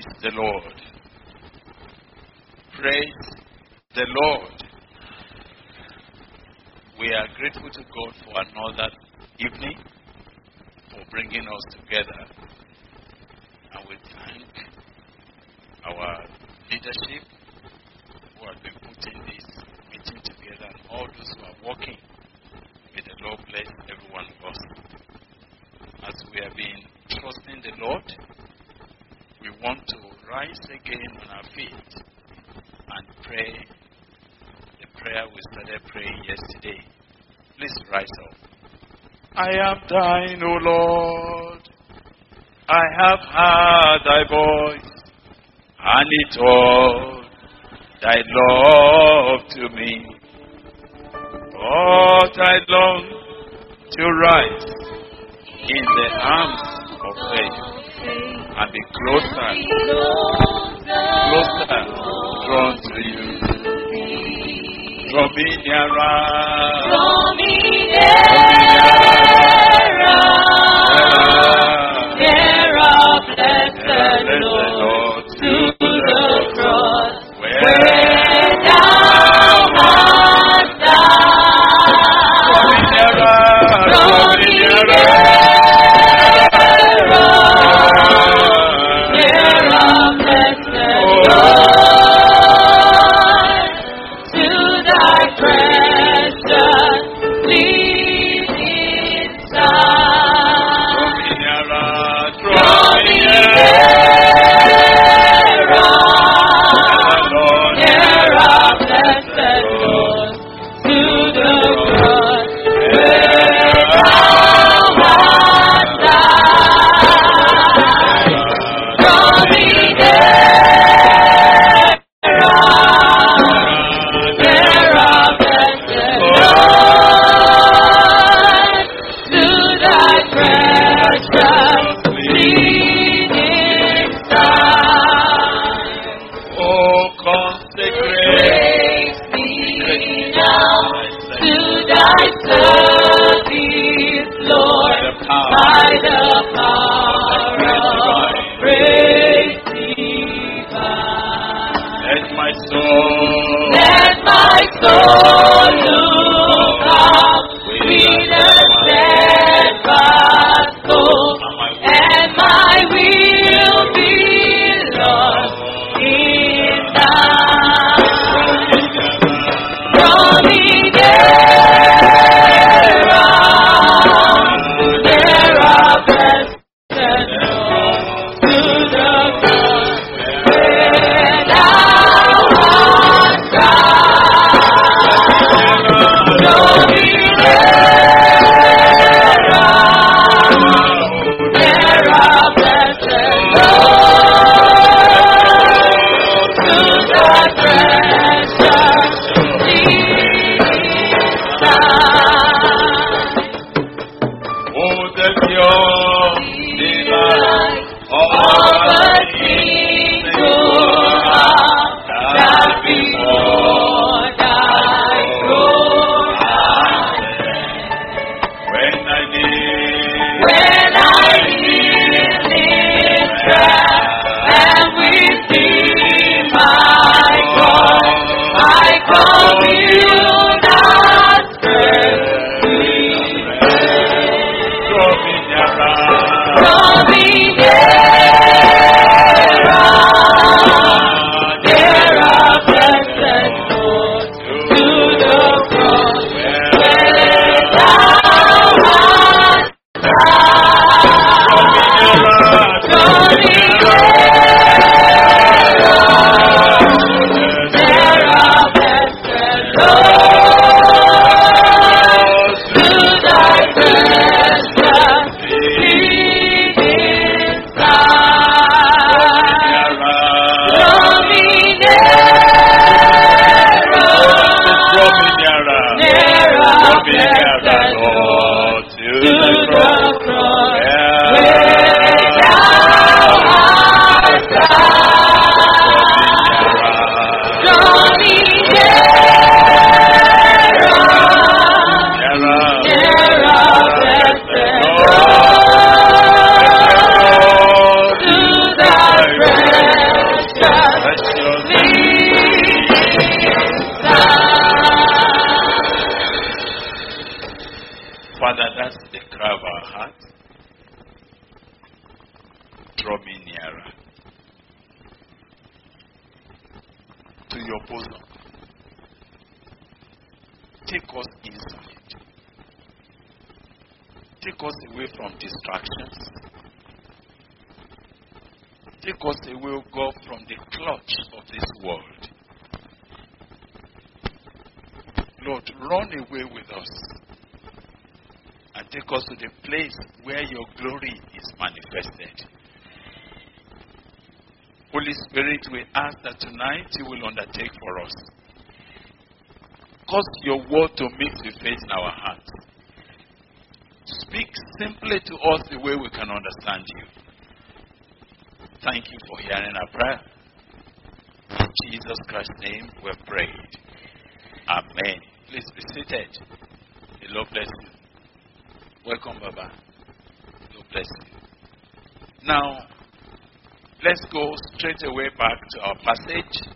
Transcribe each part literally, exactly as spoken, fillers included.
the Lord. Praise the Lord. We are grateful to God for another evening, for bringing us together. And we thank our leadership who have been putting this meeting together, and all those who are working. May the Lord bless every one of us. As we have been trusting the Lord, we want to rise again on our feet and pray the prayer we started praying yesterday. Please rise up. I am thine, O Lord. I have heard thy voice, and it all thy love to me. But I long to rise in the arms of faith and be closer, closer drawn to you. Draw me nearer, draw me nearer, nearer, blessed Lord, to the cross, where thou hast died. Draw me nearer, nearer, blessed Lord, to thy precious bleeding Son. Draw me nearer, draw me nearer to your bosom. Take us inside. Take us away from distractions. Take us away, O God, from the clutch of this world. Lord, run away with us and take us to the place where your glory is manifested. Holy Spirit, we ask that tonight you will undertake for us. Cause your word to mix with faith in our hearts. Speak simply to us the way we can understand you. Thank you for hearing our prayer. In Jesus Christ's name we have prayed. Amen. Please be seated. The Lord bless you. Welcome, Baba. The Lord bless you. Now, let's go straight away back to our passage.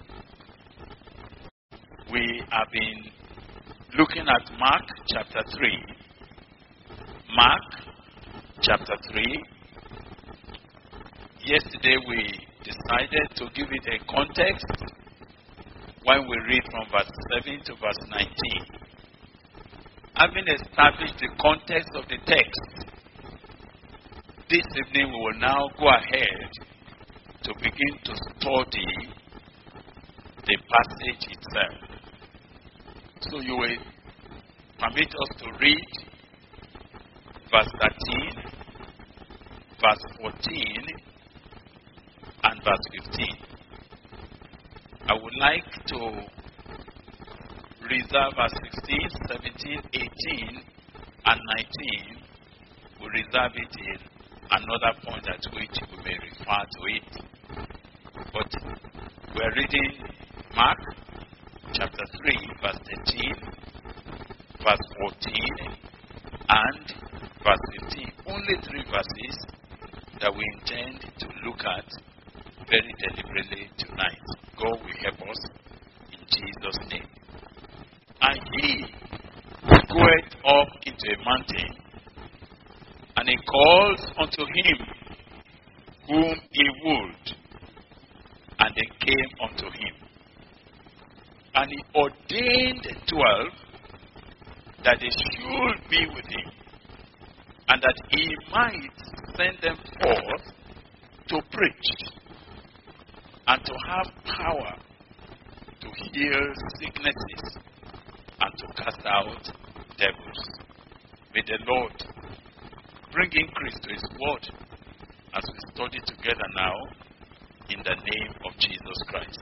We have been looking at Mark chapter three. Mark chapter three. Yesterday we decided to give it a context when we read from verse seven to verse nineteen. Having established the context of the text, this evening we will now go ahead to begin to study the passage itself. So you will permit us to read verse thirteen, verse fourteen, and verse fifteen. I would like to reserve verse sixteen, seventeen, eighteen, and nineteen. We reserve it in another point at which we may refer to it. But we are reading Mark chapter three, verse thirteen, verse fourteen, and verse fifteen. Only three verses that we intend to look at very deliberately tonight. God will help us in Jesus' name. And he goeth up into a mountain, and he calls unto him whom he would, and they came unto him. And he ordained twelve that they should be with him, and that he might send them forth to preach, and to have power to heal sicknesses, and to cast out devils. May the Lord bring increase to his word as we study together now in the name of Jesus Christ.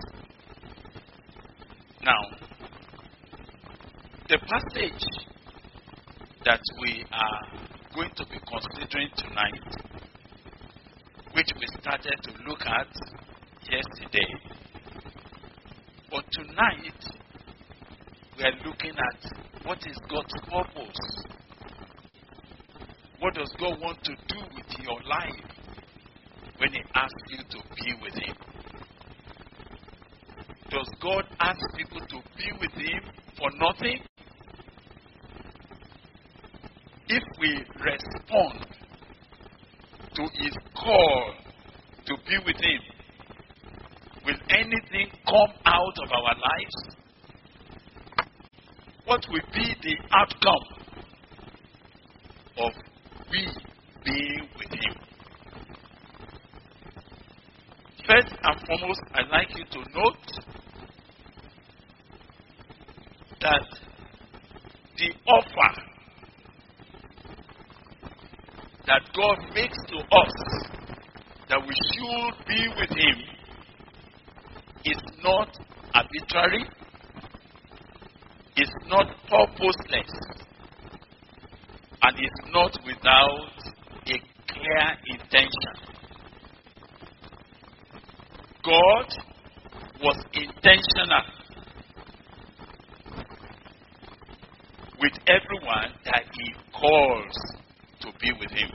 Now, the passage that we are going to be considering tonight, which we started to look at yesterday, but tonight we are looking at what is God's purpose. What does God want to do with your life when he asks you to be with him? Does God ask people to be with him for nothing? If we respond to his call to be with him, will anything come out of our lives? What will be the outcome of we being with him? First and foremost, I'd like you to note that the offer that God makes to us that we should be with him is not arbitrary, is not purposeless, and is not without a clear intention. God was intentional with everyone that he calls to be with him.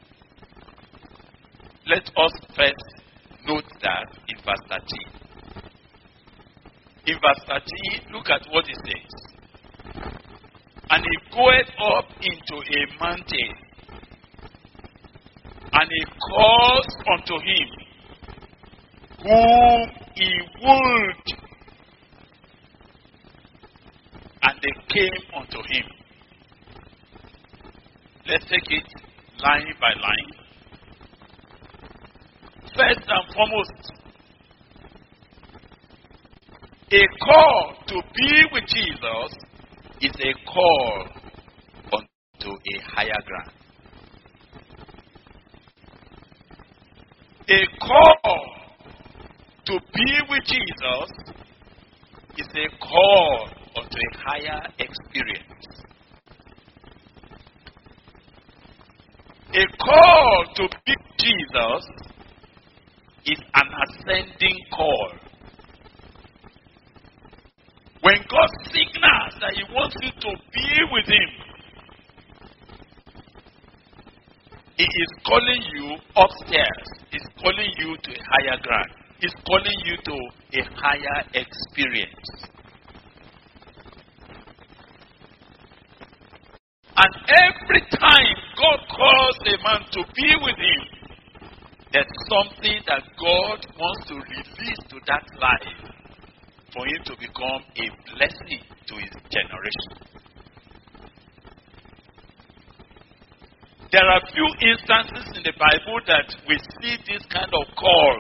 Let us first note that in verse thirteen. In verse thirteen, look at what it says. And he goeth up into a mountain, and And he calls unto him whom he would. And they came unto him. Let's take it line by line. First and foremost, a call to be with Jesus is a call unto a higher ground. A call to be with Jesus is a call unto a higher experience. A call to be with Jesus is an ascending call. When God signals that He wants you to be with Him, He is calling you upstairs. He's calling you to a higher ground. He's calling you to a higher experience. And every time God calls a man to be with Him, there's something that God wants to release to that life for him to become a blessing to his generation. There are few instances in the Bible that we see this kind of call.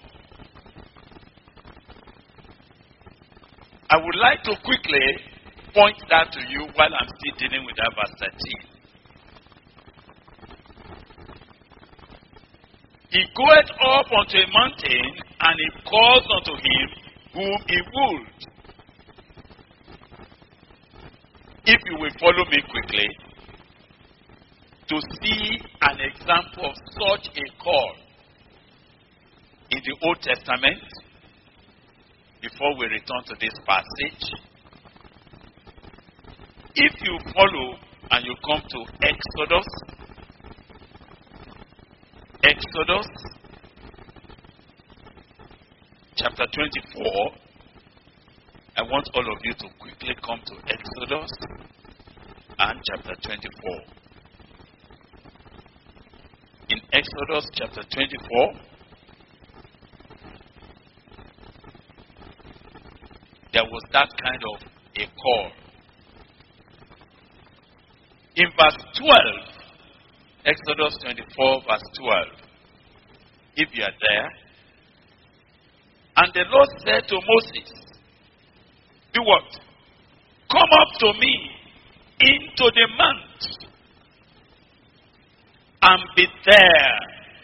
I would like to quickly point that to you while I'm still dealing with that verse thirteen. He goeth up unto a mountain, and he calls unto him whom he would. If you will follow me quickly, to see an example of such a call in the Old Testament, before we return to this passage, if you follow and you come to Exodus, Exodus chapter twenty-four, I want all of you to quickly come to Exodus and chapter twenty-four. In Exodus chapter twenty-four, there was that kind of a call. In verse twelve, Exodus twenty-four, verse twelve, if you are there, and the Lord said to Moses, do what? Come up to me into the mount and be there.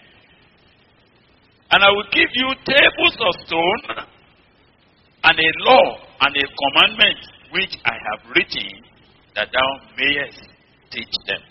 And I will give you tables of stone and a law and a commandment which I have written, that thou mayest teach them.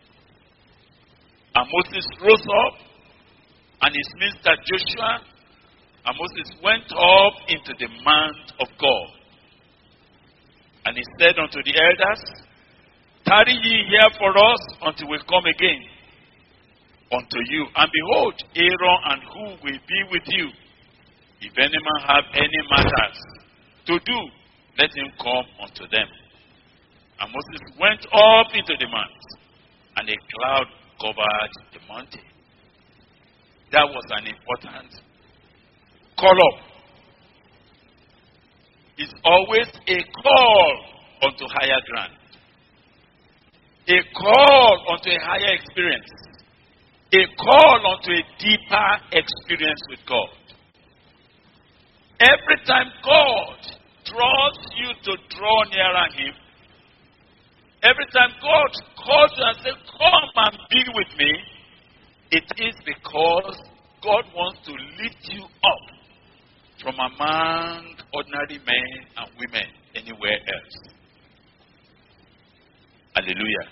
And Moses rose up, and his minister Joshua, and Moses went up into the mount of God. And he said unto the elders, tarry ye here for us until we come again unto you. And behold, Aaron and who will be with you. If any man have any matters to do, let him come unto them. And Moses went up into the mount, and a cloud covered the mountain. That was an important call up. It's always a call unto higher ground. A call unto a higher experience. A call unto a deeper experience with God. Every time God draws you to draw nearer Him, every time God calls you and says, come and be with me, it is because God wants to lift you up from among ordinary men and women anywhere else. Hallelujah.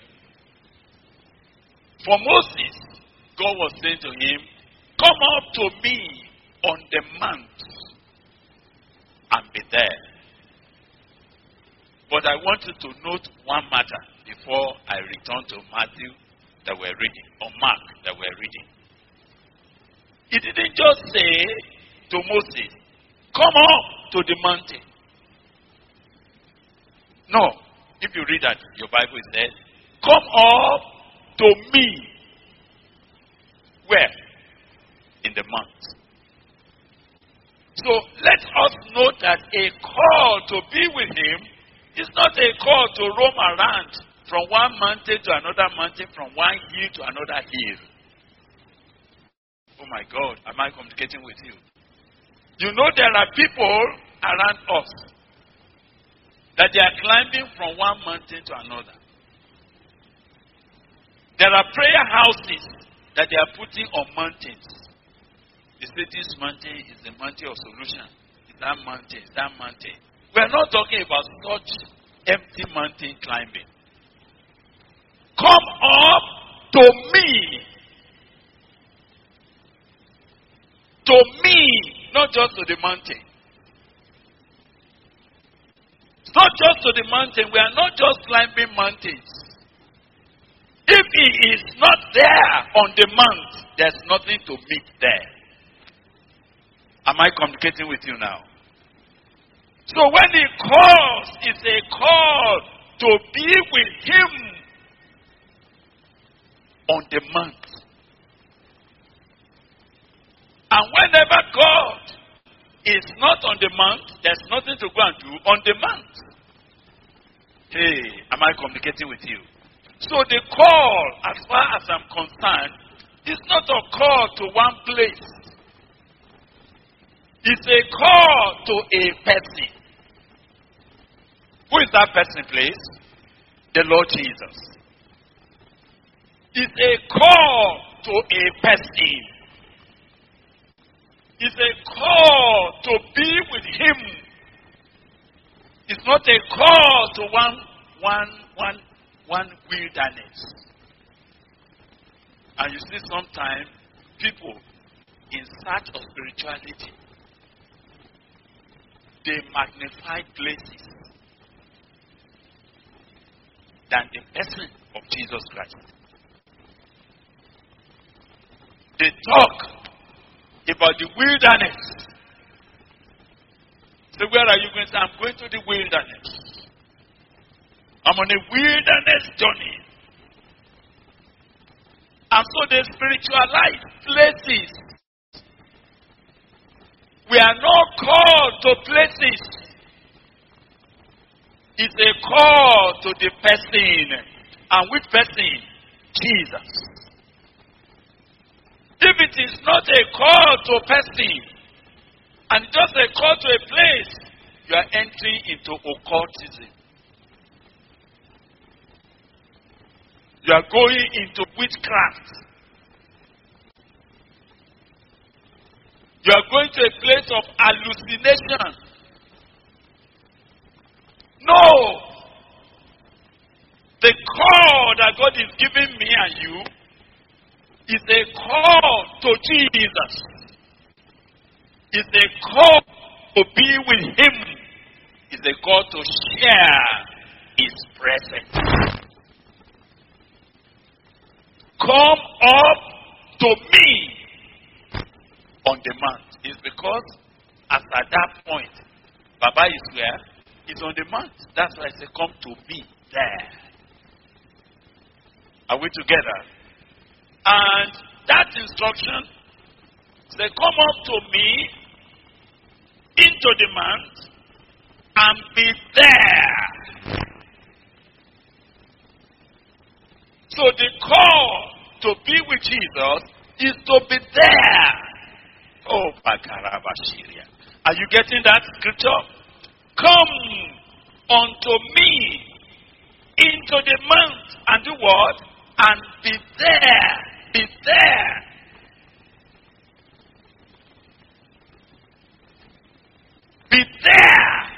For Moses, God was saying to him, come up to me on the mount and be there. But I want you to note one matter before I return to Matthew that we're reading, or Mark that we're reading. He didn't just say to Moses, come up to the mountain. No. If you read that, your Bible says, come up to me. Where? In the mount. So let us know that a call to be with him is not a call to roam around from one mountain to another mountain, from one hill to another hill. Oh my God, am I communicating with you? You know there are people around us that they are climbing from one mountain to another. There are prayer houses that they are putting on mountains. They say this mountain is the mountain of solution. It's that mountain, it's that mountain. We are not talking about such empty mountain climbing. Come up to me. To me, not just to the mountain. It's not just to the mountain. We are not just climbing mountains. If he is not there on the mount, there's nothing to meet there. Am I communicating with you now? So when he calls, it's a call to be with him on the mount. And whenever God is not on the mount, there's nothing to go and do on the mount. Hey, am I communicating with you? So the call, as far as I'm concerned, is not a call to one place. It's a call to a person. Who is that person, please? The Lord Jesus. It's a call to a person. It's a call to be with him. It's not a call to one, one, one, one wilderness. And you see sometimes people in search of spirituality, they magnify places than the person of Jesus Christ. They talk about the wilderness. So where are you going to say? I'm going to the wilderness. I'm on a wilderness journey. And so they spiritualize places. We are not called to places. It's a call to the person. And which person? Jesus. If it is not a call to a person, and just a call to a place, you are entering into occultism. You are going into witchcraft. You are going to a place of hallucination. No! The call that God is giving me and you is a call to Jesus. It's a call to be with him. It's a call to share his presence. Come up to me on the mount. It's because as at that point, Baba is where? He's on the mount. That's why I say, come to me there. Are we together? And that instruction, say, come up to me into the mount and be there. So the call to be with Jesus is to be there. Oh, Bakarabashiria. Are you getting that scripture? Come unto me into the mount and do what? And be there. Be there. Be there.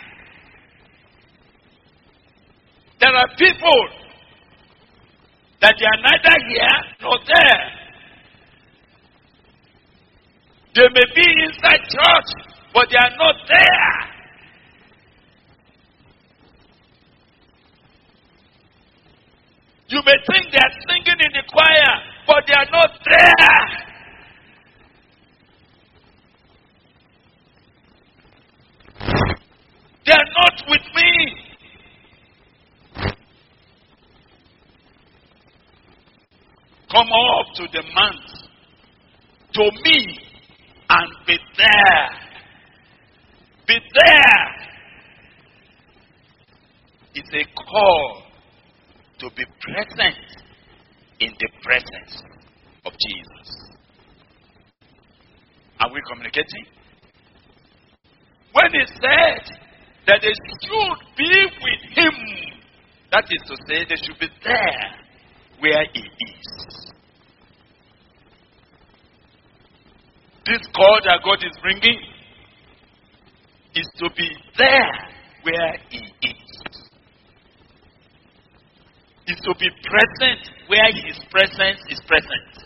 There are people that they are neither here nor there. They may be inside church, but they are not there. You may think they are singing in the choir, but they are not there. They are not with me. Come up to the mount to me and be there. Be there. It's a call to be present in the presence of Jesus. Are we communicating? When he said that they should be with him, that is to say, they should be there where he is. This call that God is bringing is to be there where he is. Is to be present where his presence is present.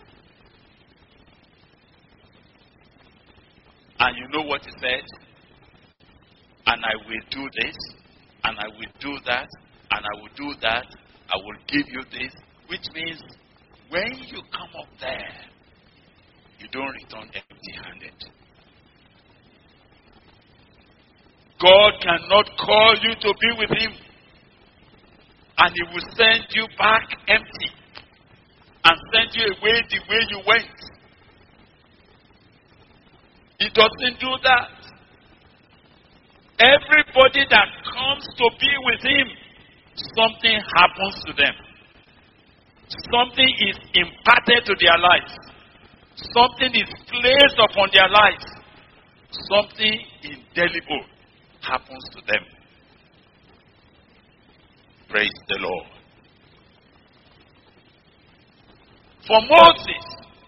And you know what he said? And I will do this, and I will do that, and I will do that, I will give you this. Which means, when you come up there, you don't return empty-handed. God cannot call you to be with him, and he will send you back empty, and send you away the way you went. He doesn't do that. Everybody that comes to be with him, something happens to them. Something is imparted to their lives. Something is placed upon their lives. Something indelible happens to them. Praise the Lord. For Moses,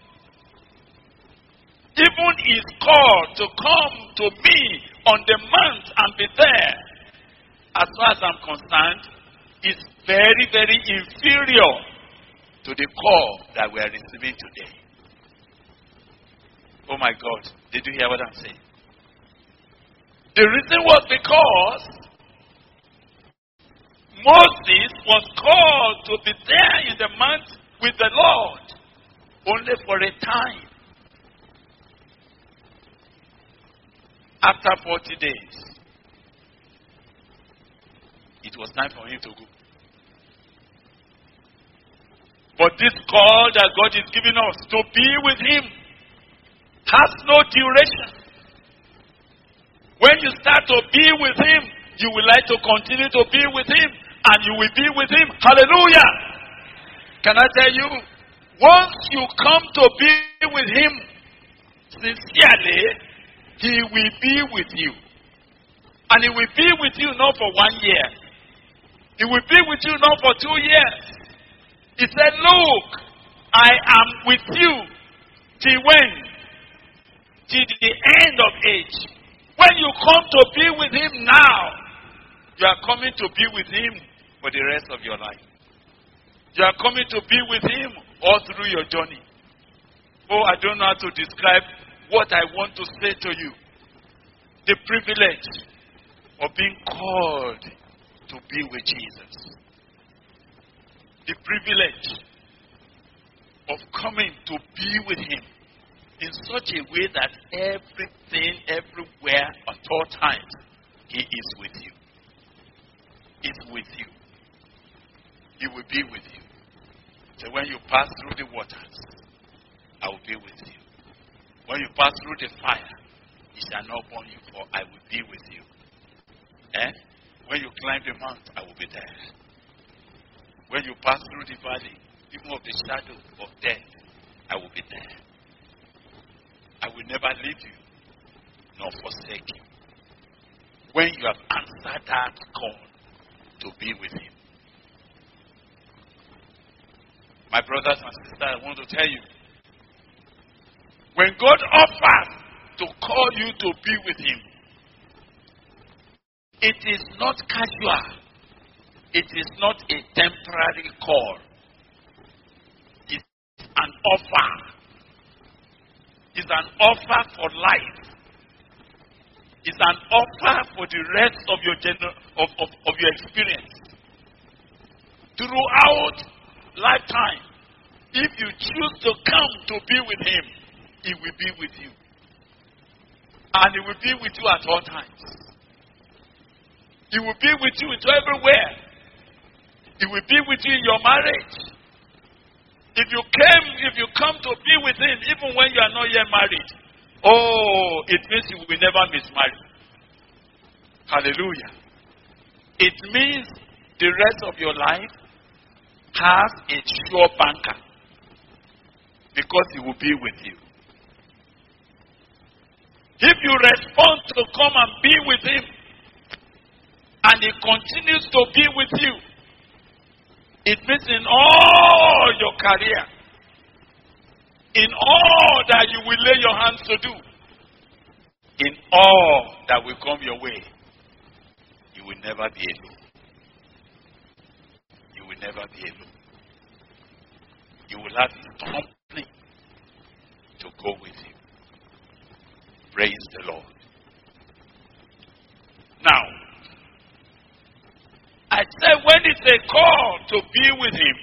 even his call to come to me on the mount and be there, as far as I'm concerned, is very, very inferior to the call that we are receiving today. Oh my God, did you hear what I'm saying? The reason was because Moses was called to be there in the mount with the Lord only for a time. After forty days, it was time for him to go. But this call that God is giving us to be with him has no duration. When you start to be with him, you will like to continue to be with him, and you will be with him. Hallelujah! Can I tell you, once you come to be with him sincerely, he will be with you. And he will be with you not for one year. He will be with you not for two years. He said, look, I am with you till when? Till the end of age. When you come to be with him now, you are coming to be with him for the rest of your life. You are coming to be with him all through your journey. Oh, I don't know how to describe what I want to say to you. The privilege of being called to be with Jesus. The privilege of coming to be with him in such a way that everything, everywhere, at all times, he is with you. He's with you. He will be with you. So when you pass through the waters, I will be with you. When you pass through the fire, it shall not burn you, for I will be with you. Eh? When you climb the mount, I will be there. When you pass through the valley, even of the shadow of death, I will be there. I will never leave you, nor forsake you. When you have answered that call to be with him. My brothers and sisters, I want to tell you, when God offers to call you to be with him, it is not casual. It is not a temporary call. It's an offer. It's an offer for life. It's an offer for the rest of your gener- of, of, of your experience. Throughout lifetime, if you choose to come to be with him, he will be with you. And he will be with you at all times. He will be with you into everywhere. He will be with you in your marriage. If you came, if you come to be with him, even when you are not yet married, oh, it means you will never mismarry. Hallelujah. It means the rest of your life has a sure banker because he will be with you. If you respond to come and be with him, and he continues to be with you, it means in all your career, in all that you will lay your hands to do, in all that will come your way, you will never be alone. You will never be alone. You will have his company to go with you. Praise the Lord. Now, I said when it's a call to be with him,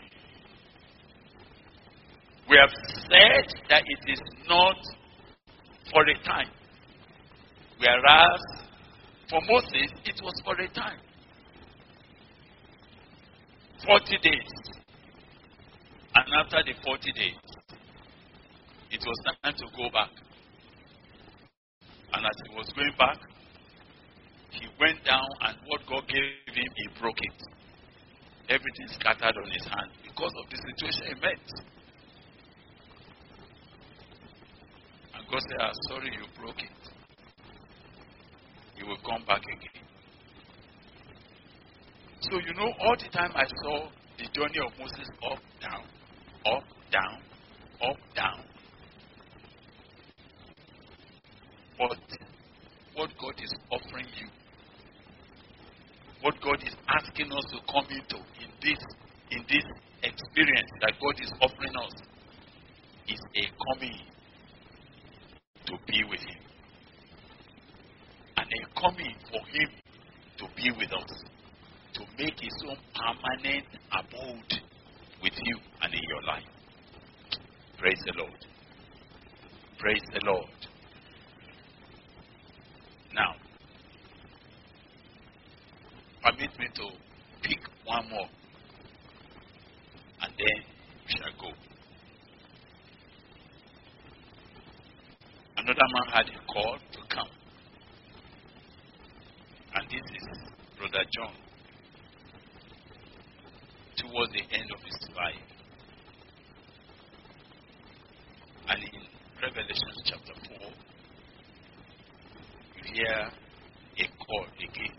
we have said that it is not for a time. Whereas for Moses, it was for a time. forty days. And after the forty days, it was time to go back. And as he was going back, he went down, and what God gave him, he broke it. Everything scattered on his hand because of the situation he met. And God said, ah, sorry, you broke it. You will come back again. So, you know, all the time I saw the journey of Moses up, down, up, down, up, down. But what God is offering you, what God is asking us to come into in this, in this experience that God is offering us, is a coming to be with him. And a coming for him to be with us, to make his own permanent abode with you and in your life. Praise the Lord. Praise the Lord. Now, permit me to pick one more, and then we shall go. Another man had a call to come, and this is Brother John, towards the end of his life. And in Revelation chapter four, you hear a call again.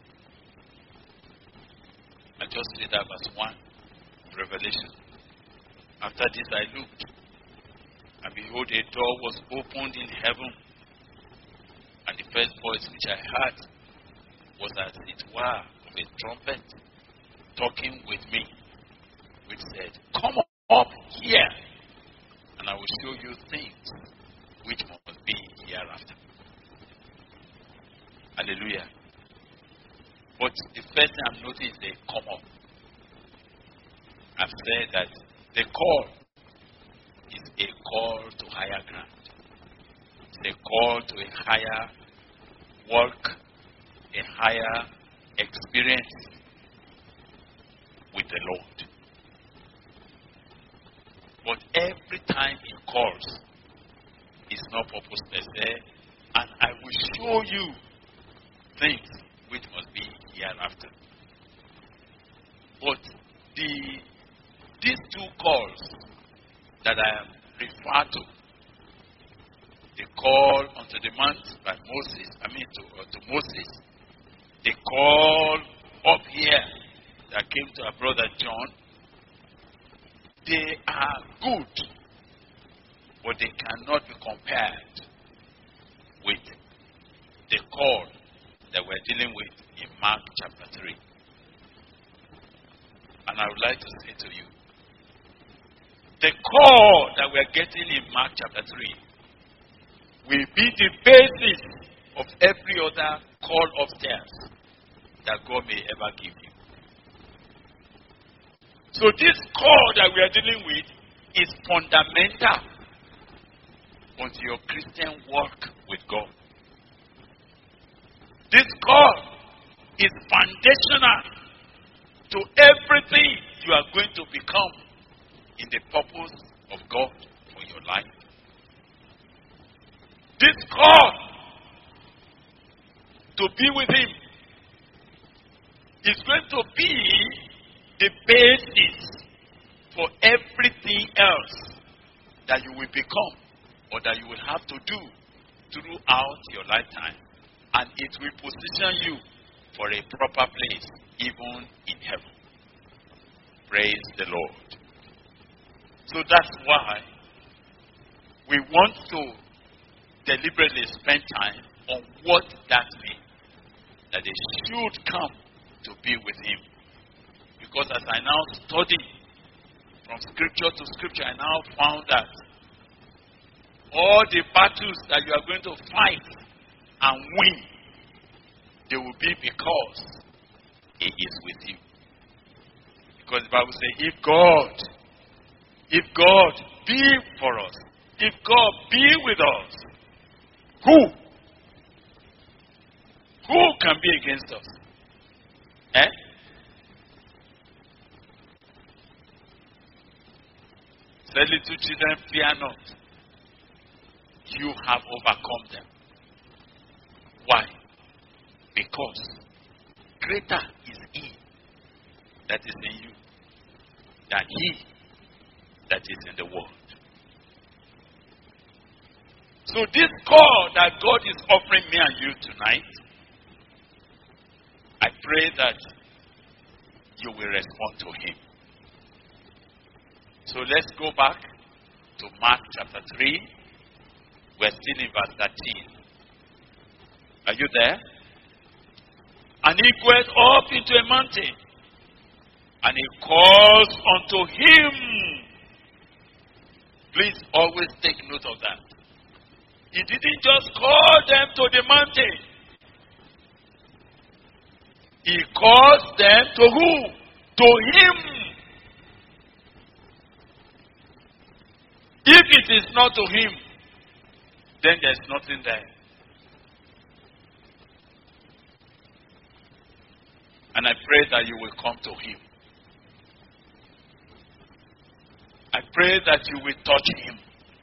I just read that verse one, Revelation. After this I looked, and behold, a door was opened in heaven, and the first voice which I heard was as it were of a trumpet talking with me, which said, come up here, and I will show you things which must be hereafter. Hallelujah. But the first thing I'm noticing is they come up. I've said that the call is a call to higher ground. It's a call to a higher work, a higher experience with the Lord. But every time he calls, it's not purpose per se, and I will show you things which must be hereafter. But the these two calls that I am referred to, the call unto the mount by Moses, I mean to, uh, to Moses, the call up here that came to our brother John, they are good, but they cannot be compared with the call that we're dealing with in Mark chapter three. And I would like to say to you, the call that we're getting in Mark chapter three will be the basis of every other call upstairs that God may ever give you. So this call that we are dealing with is fundamental unto your Christian walk with God. This call is foundational to everything you are going to become in the purpose of God for your life. This call to be with Him is going to be the basis for everything else that you will become or that you will have to do throughout your lifetime. And it will position you for a proper place, even in heaven. Praise the Lord. So that's why we want to deliberately spend time on what that means. That they should come to be with Him. Because as I now study from scripture to scripture, I now found that all the battles that you are going to fight and win, they will be because He is with you. Because the Bible says, if God, if God be for us, if God be with us, who? Who can be against us? Eh? Say, little children, fear not. You have overcome them. Why? Because greater is He that is in you than he that is in the world. So this call that God is offering me and you tonight, I pray that you will respond to Him. So let's go back to Mark chapter three. We're still in verse thirteen. Are you there? And He went up into a mountain, and He calls unto Him. Please always take note of that. He didn't just call them to the mountain. He calls them to who? To Him. If it is not to Him, then there's nothing there. And I pray that you will come to Him. I pray that you will touch Him.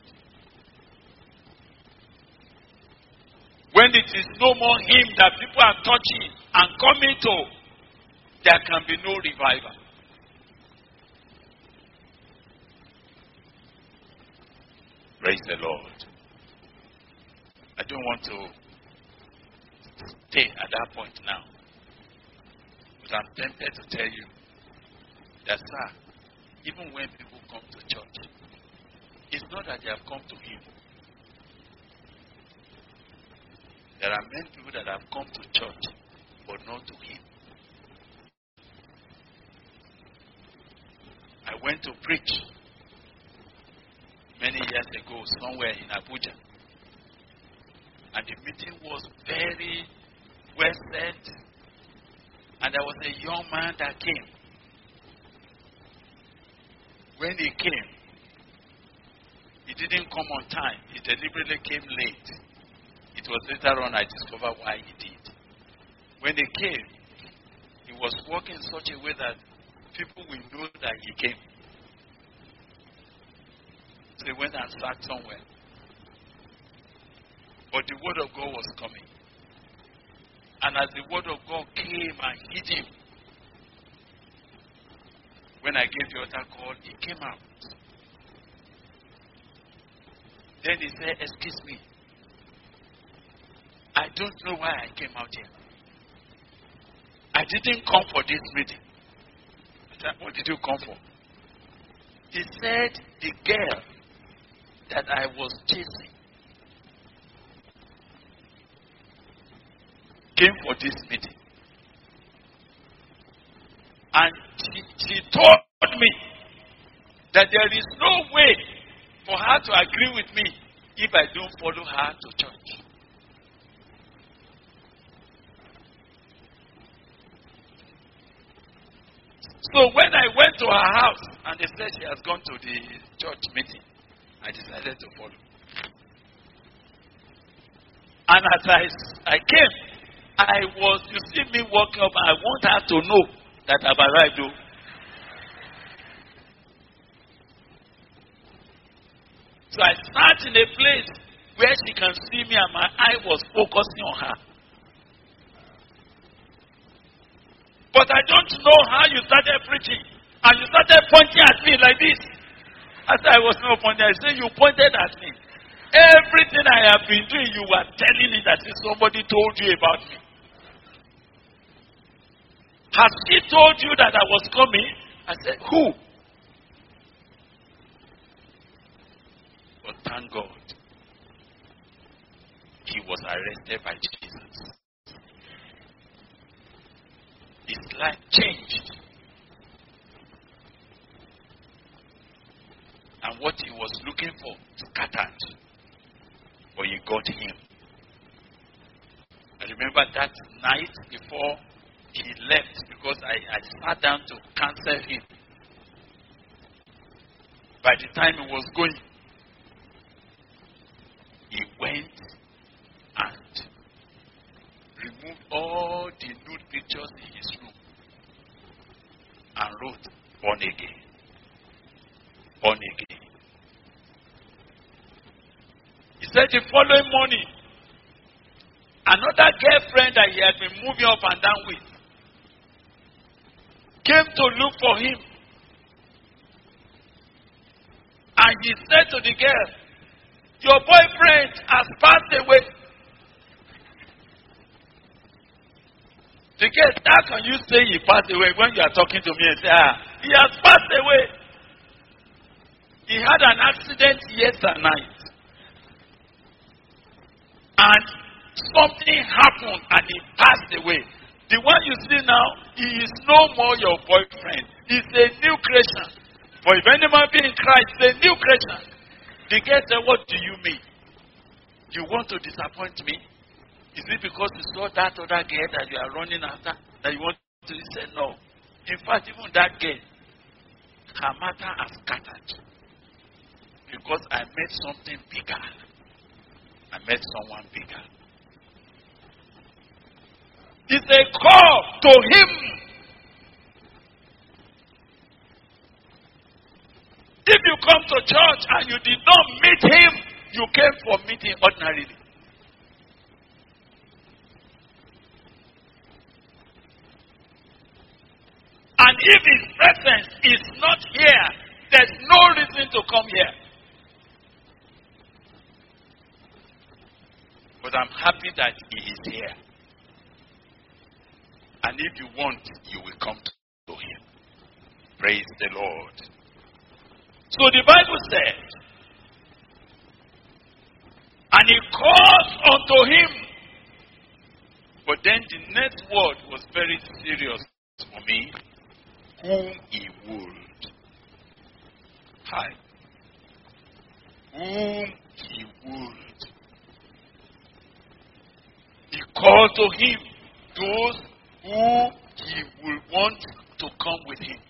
When it is no more Him that people are touching and coming to, there can be no revival. Praise the Lord. I don't want to stay at that point now. But I'm tempted to tell you that, sir, even when people come to church, it's not that they have come to Him. There are many people that have come to church, but not to Him. I went to preach many years ago somewhere in Abuja. And the meeting was very well said. And there was a young man that came. When he came, he didn't come on time. He deliberately came late. It was later on I discovered why he did. When he came, he was walking in such a way that people will know that he came. So he went and sat somewhere. But the word of God was coming. And as the word of God came and hit him, when I gave the altar call, he came out. Then he said, excuse me, I don't know why I came out here. I didn't come for this meeting. I said, what did you come for? He said, the girl that I was chasing came for this meeting. And she, she told me that there is no way for her to agree with me if I don't follow her to church. So when I went to her house and they said she has gone to the church meeting, I decided to follow. And as I, I came, I was, you see me walking up, I want her to know that I've arrived. Though. So I sat in a place where she can see me and my eye was focusing on her. But I don't know how you started preaching. And you started pointing at me like this. I said, I was not pointing. I said, you pointed at me. Everything I have been doing, you were telling me that somebody told you about me. Has she told you that I was coming? I said, who? But thank God, he was arrested by Jesus. His life changed. And what he was looking for scattered. But he got him. I remember that night before he left, because I, I sat down to counsel him. By the time he was going, he went and removed all the nude pictures in his room and wrote, born again. Born again. He said the following morning, another girlfriend that he had been moving up and down with came to look for him. And he said to the girl, your boyfriend has passed away. The girl, how can you say he passed away when you are talking to me and say, ah, he has passed away. He had an accident yesterday night. And something happened and he passed away. The one you see now, he is no more your boyfriend. He's a new creation. For if any man be in Christ, he's a new creation. The girl said, what do you mean? You want to disappoint me? Is it because you saw that other girl that you are running after that you want to? He said, no. In fact, even that girl, her matter has scattered. Because I met something bigger. I met someone bigger. It's a call to him. If you come to church and you did not meet him, you came for meeting ordinarily. And if his presence is not here, there's no reason to come here. But I'm happy that he is here. And if you want, you will come to him. Praise the Lord. So the Bible said, and he calls unto him. But then the next word was very serious for me. Whom he would. Hi. Whom he would. He called to him those who he will want to come with him.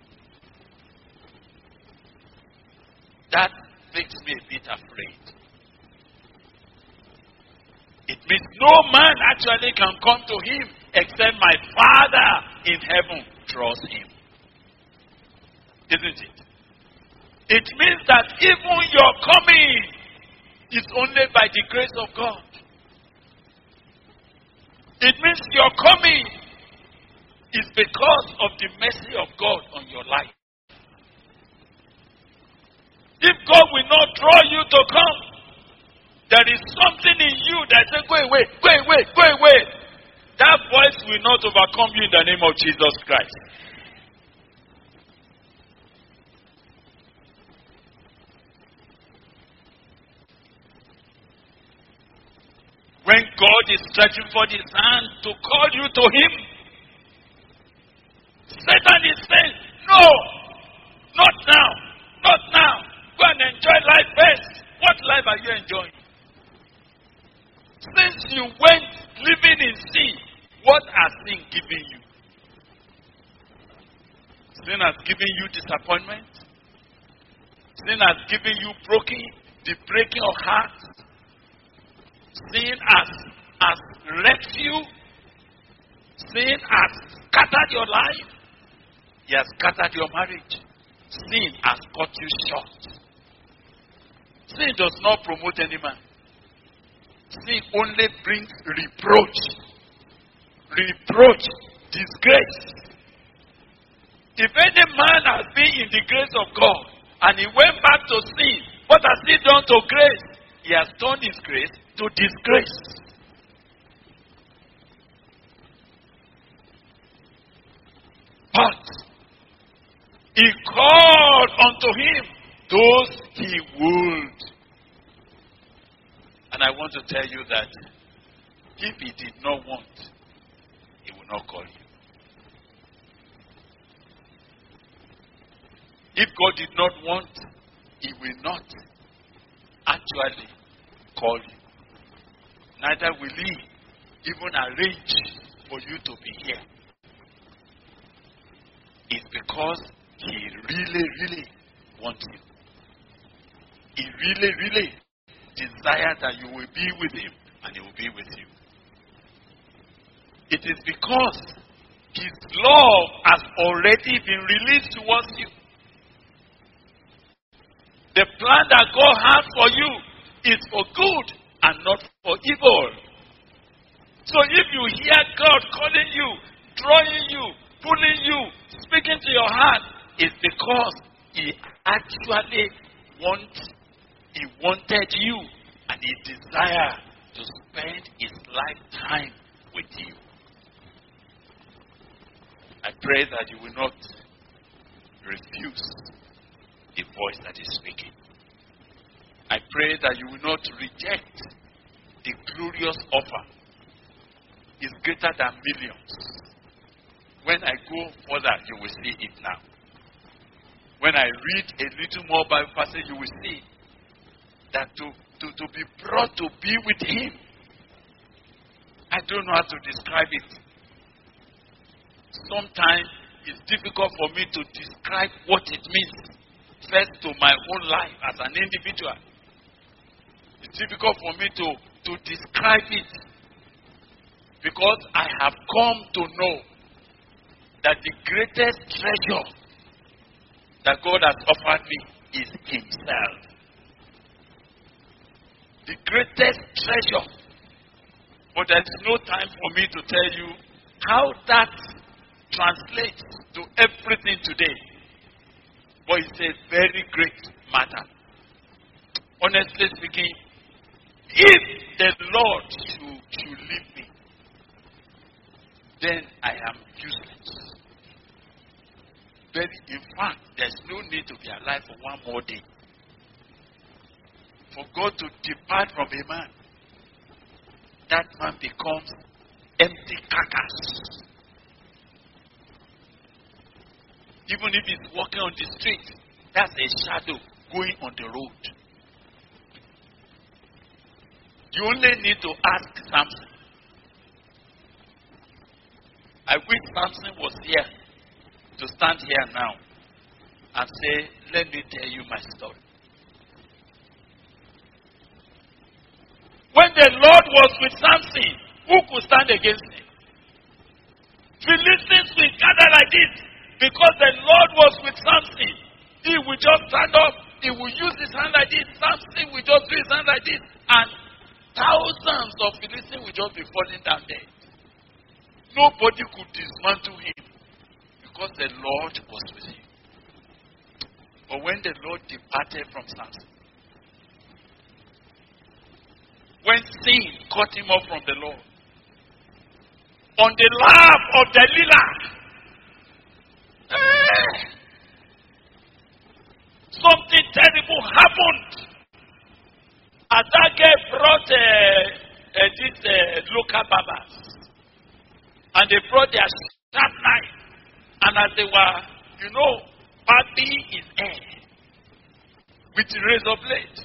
That makes me a bit afraid. It means no man actually can come to him except my Father in heaven draws him. Isn't it? It means that even your coming is only by the grace of God. It means your coming is because of the mercy of God on your life. If God will not draw you to come, there is something in you that says, go away, go away, go away. That voice will not overcome you in the name of Jesus Christ. When God is stretching forth his hand to call you to him, Satan is saying, no, not now, not now. Go and enjoy life first. What life are you enjoying? Since you went living in sin, what has sin given you? Sin has given you disappointment. Sin has given you broken, the breaking of hearts. Sin has, has wrecked you. Sin has scattered your life. He has scattered your marriage. Sin has cut you short. Sin does not promote any man. Sin only brings reproach. Reproach, disgrace. If any man has been in the grace of God and he went back to sin, what has he done to grace? He has turned his grace to disgrace. But he called unto him those he would. And I want to tell you that if he did not want, he will not call you. If God did not want, he will not actually call you. Neither will he even arrange for you to be here. It's because he really, really wants you. He really, really desires that you will be with him and he will be with you. It is because his love has already been released towards you. The plan that God has for you is for good and not for evil. So if you hear God calling you, drawing you, pulling you, speaking to your heart, it's because he actually wants, he wanted you and he desired to spend his lifetime with you. I pray that you will not refuse the voice that is speaking. I pray that you will not reject the glorious offer. It's greater than millions. When I go further, you will see it now. When I read a little more Bible passage, you will see that to, to, to be brought to be with him. I don't know how to describe it. Sometimes it's difficult for me to describe what it means. First to my own life as an individual. It's difficult for me to, to describe it. Because I have come to know that the greatest treasure that God has offered me is himself. The greatest treasure. But there is no time for me to tell you how that translates to everything today. But it's a very great matter. Honestly speaking, if the Lord should, should leave me, then I am useless. But in fact, there's no need to be alive for one more day. For God to depart from a man, that man becomes empty carcass. Even if he's walking on the street, that's a shadow going on the road. You only need to ask Samson. I wish Samson was here to stand here now and say, let me tell you my story. When the Lord was with Samson, who could stand against him? Philistines will gather like this because the Lord was with Samson. He will just stand up. He will use his hand like this. Samson will just do his hand like this. And thousands of Philistines will just be falling down there. Nobody could dismantle him because the Lord was with him. But when the Lord departed from Samson, when sin cut him off from the Lord, on the lap of Delilah, eh, something terrible happened. As that girl brought uh, uh, these uh, local barbers, and they brought their sharp knife, and as they were, you know, barbing his hair with razor blades,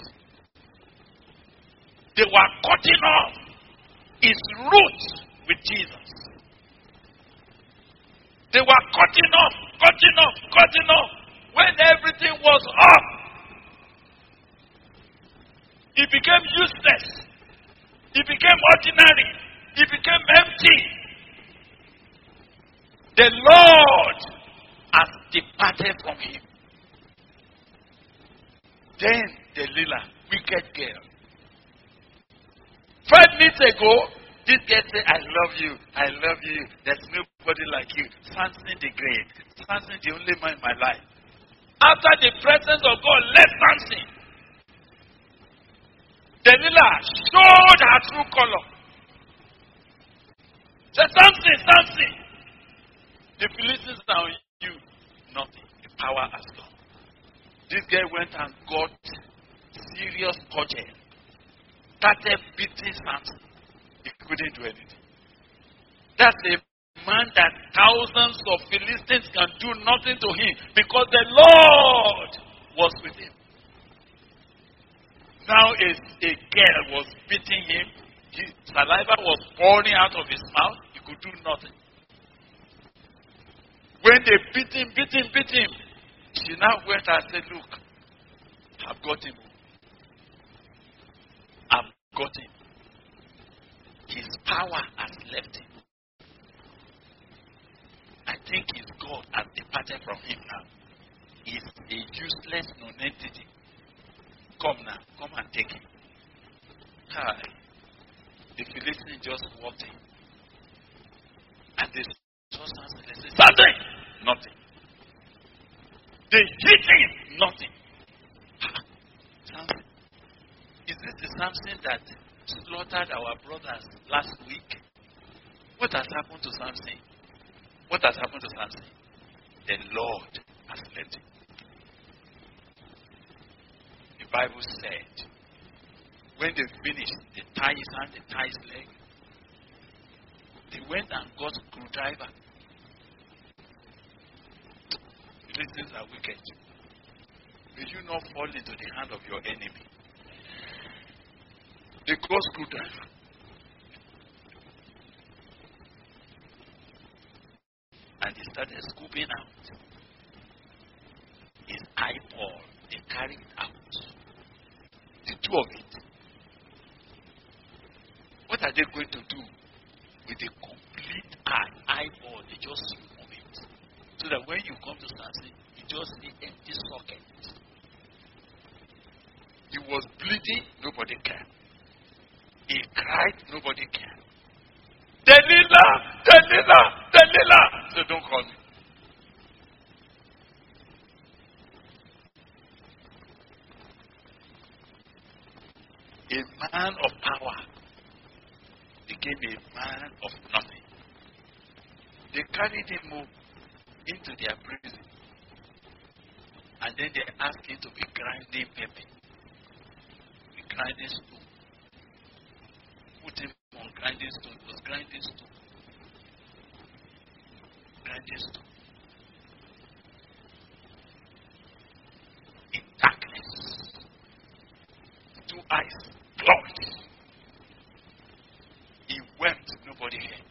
they were cutting off his roots with Jesus. They were cutting off, cutting off, cutting off. When everything was up, he became useless. He became ordinary. He became empty. The Lord has departed from him. Then Delilah wicked girl. Five minutes ago, this girl said, I love you, I love you. There's nobody like you. Samson the great. Samson the only man in my life. After the presence of God left Samson, Delilah showed her true color. Said, Samson, Samson, the Philistines are on you. Nothing. The power has gone. This guy went and got serious cudgel. Started beating Samson. He couldn't do anything. That's a man that thousands of Philistines can do nothing to him because the Lord was with him. Now a, a girl was beating him. His saliva was pouring out of his mouth. He could do nothing. When they beat him, beat him, beat him, she now went and said, look, I've got him. I've got him. His power has left him. I think his God has departed from him now. He's a useless non-entity. Come now, come and take him. Hi. The Philistines just walked in. And they saw Samson. They said, Samson! Nothing. They hit him. Nothing. Samson. Is this the Samson that slaughtered our brothers last week? What has happened to Samson? What has happened to Samson? The Lord has left him. The Bible said, when they finished, they tie his hand, they tie his leg. They went and got a screwdriver. Philistines are wicked. May you not fall into the hand of your enemy. They got screwdriver. And they started scooping out his eyeball. They carried it out. The two of it. What are they going to do with the complete eye, eyeball? They just remove it. So that when you come to Samson, you just see empty socket. He was bleeding, nobody cared. He cried, nobody cared. Delilah, Delilah, Delilah. So don't call me. A man of power became a man of nothing. They carried him into their prison. And then they asked him to be grinding pepper. Be grinding stone. Put him on grinding stone. It was grinding stone. Grinding stone. In darkness. Two eyes blocked. He wept, nobody heard.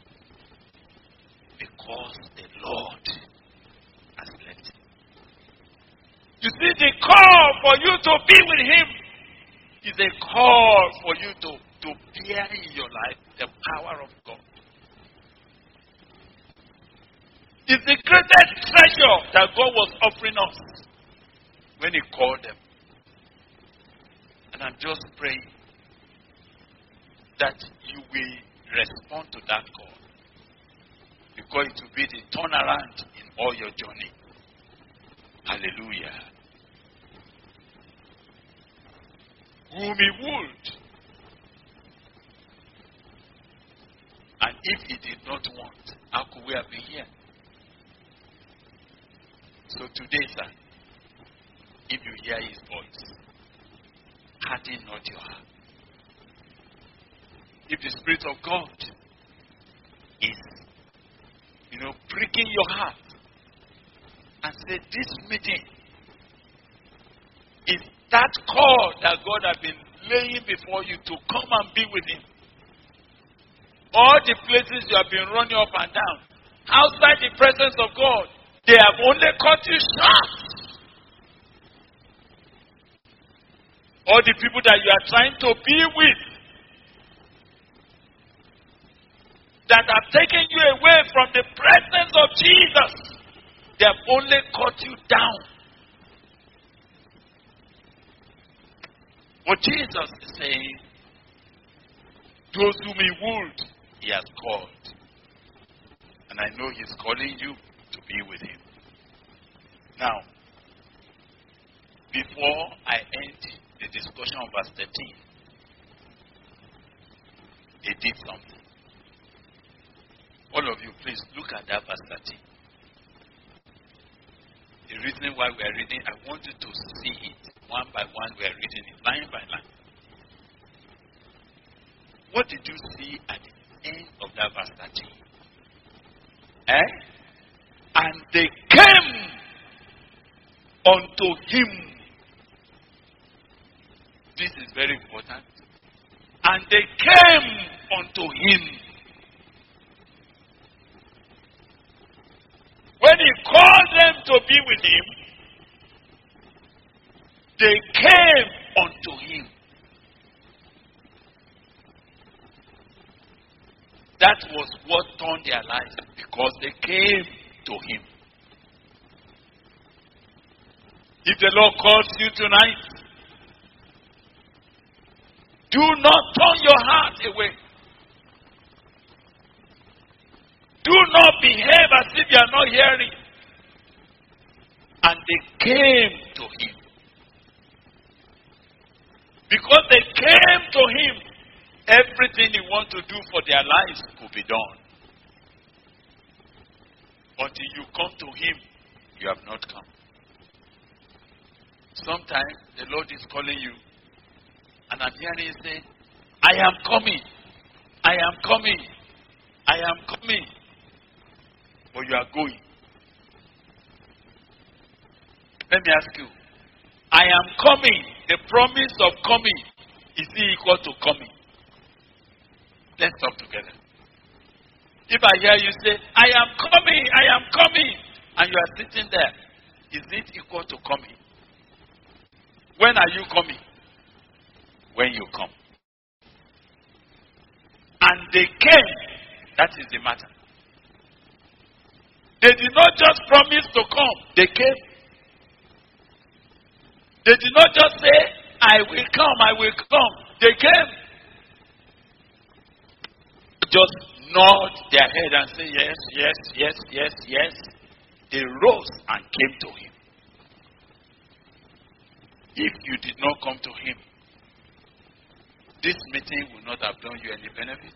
Because the Lord has left him. You see, the call for you to be with him is a call for you to, to bear in your life the power of God. It's the greatest treasure that God was offering us when he called them. And I'm just praying that you will respond to that call. Because it will be the turnaround in all your journey. Hallelujah. Whom he would. And if he did not want, how could we have been here? So today, sir, if you hear his voice, harden not your heart. If the Spirit of God is, you know, pricking your heart and say, this meeting is that call that God has been laying before you to come and be with him. All the places you have been running up and down, outside the presence of God, they have only cut you short. All the people that you are trying to be with, that have taken you away from the presence of Jesus, they have only cut you down. But Jesus is saying, those whom he would, he has called. And I know he's calling you to be with him. Now, before I end the discussion of verse thirteen, he did something. All of you, please look at that verse thirteen. The reason why we are reading, I want you to see it. One by one, we are reading it, line by line. What did you see at the end of that verse thirteen? Eh? And they came unto him. This is very important. And they came unto him. When he called them to be with him, they came unto him. That was what turned their lives, because they came to him. If the Lord calls you tonight, do not turn your heart away. Do not behave as if you are not hearing. And they came to him. Because they came to him, everything he wants to do for their lives could be done. Until you come to him, you have not come. Sometimes the Lord is calling you, and I'm hearing him say, I am coming, I am coming, I am coming. But you are going. Let me ask you, I am coming, the promise of coming, is it equal to coming? Let's talk together. If I hear you say, I am coming, I am coming, and you are sitting there, is it equal to coming? When are you coming? When you come. And they came. That is the matter. They did not just promise to come, they came. They did not just say, I will come, I will come. They came. Just nod their head and say, yes, yes, yes, yes, yes. They rose and came to him. If you did not come to him, this meeting would not have done you any benefit.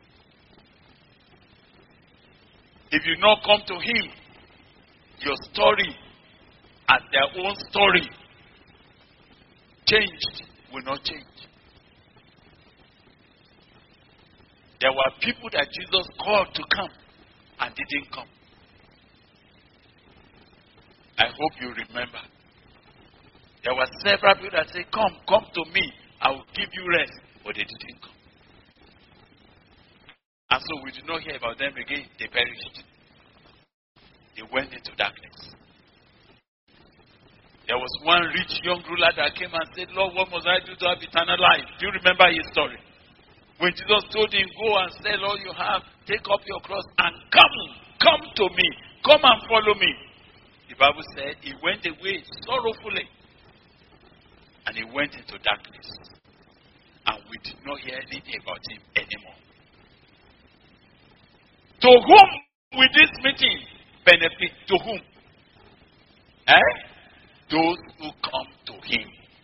If you not come to him, your story as their own story changed will not change. There were people that Jesus called to come and didn't come. I hope you remember. There were several people that said, come, come to me, I will give you rest. But they didn't come. And so we did not hear about them again. They perished. They went into darkness. There was one rich young ruler that came and said, Lord, what must I do to have eternal life? Do you remember his story? When Jesus told him, go and sell all you have, take up your cross and come, come to me, come and follow me. The Bible said he went away sorrowfully and he went into darkness. And we did not hear anything about him anymore. To whom will this meeting benefit? To whom? Eh? Those who come to him.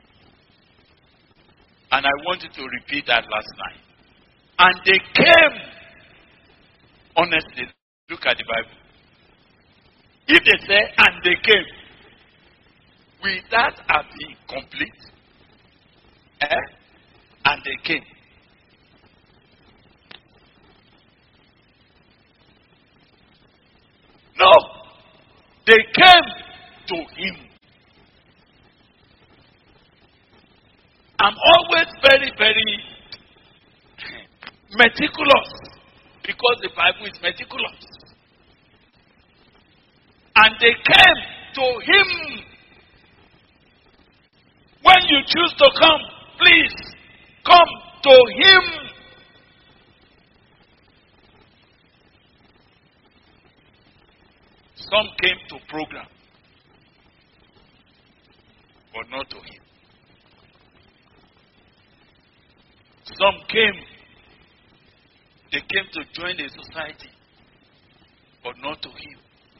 And I want you to repeat that last line. And they came. Honestly, look at the Bible. If they say, and they came, will that have been complete? Eh? And they came. No. They came to him. I'm always very, very meticulous because the Bible is meticulous. And they came to him. When you choose to come, please come to him. Some came to program, but not to him. Some came. They came to join a society, but not to him.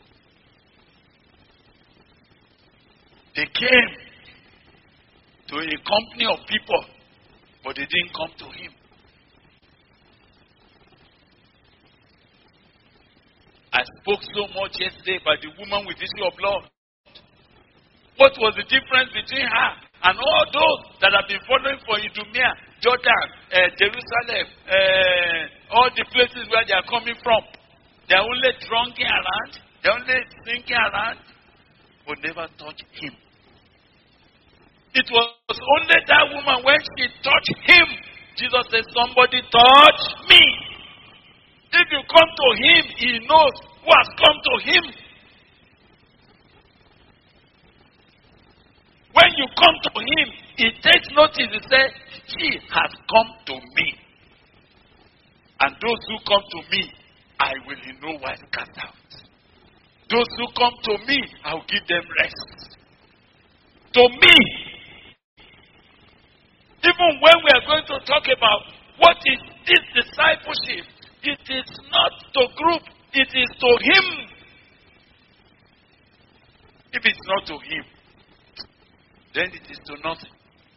They came to a company of people, but they didn't come to him. I spoke so much yesterday about the woman with issue of blood. What was the difference between her and all those that have been following for Idumea, Jordan, uh, Jerusalem, uh, all the places where they are coming from? They are only drunken around, they are only thinking around, but never touch him. It was only that woman when she touched him. Jesus said, somebody touch me. If you come to him, he knows who has come to him. When you come to him, he takes notice. He says, she has come to me. And those who come to me, I will in no wise cast out. Those who come to me, I will give them rest. To me. Even when we are going to talk about what is this discipleship, it is not to group, it is to him. If it's not to him, then it is to nothing.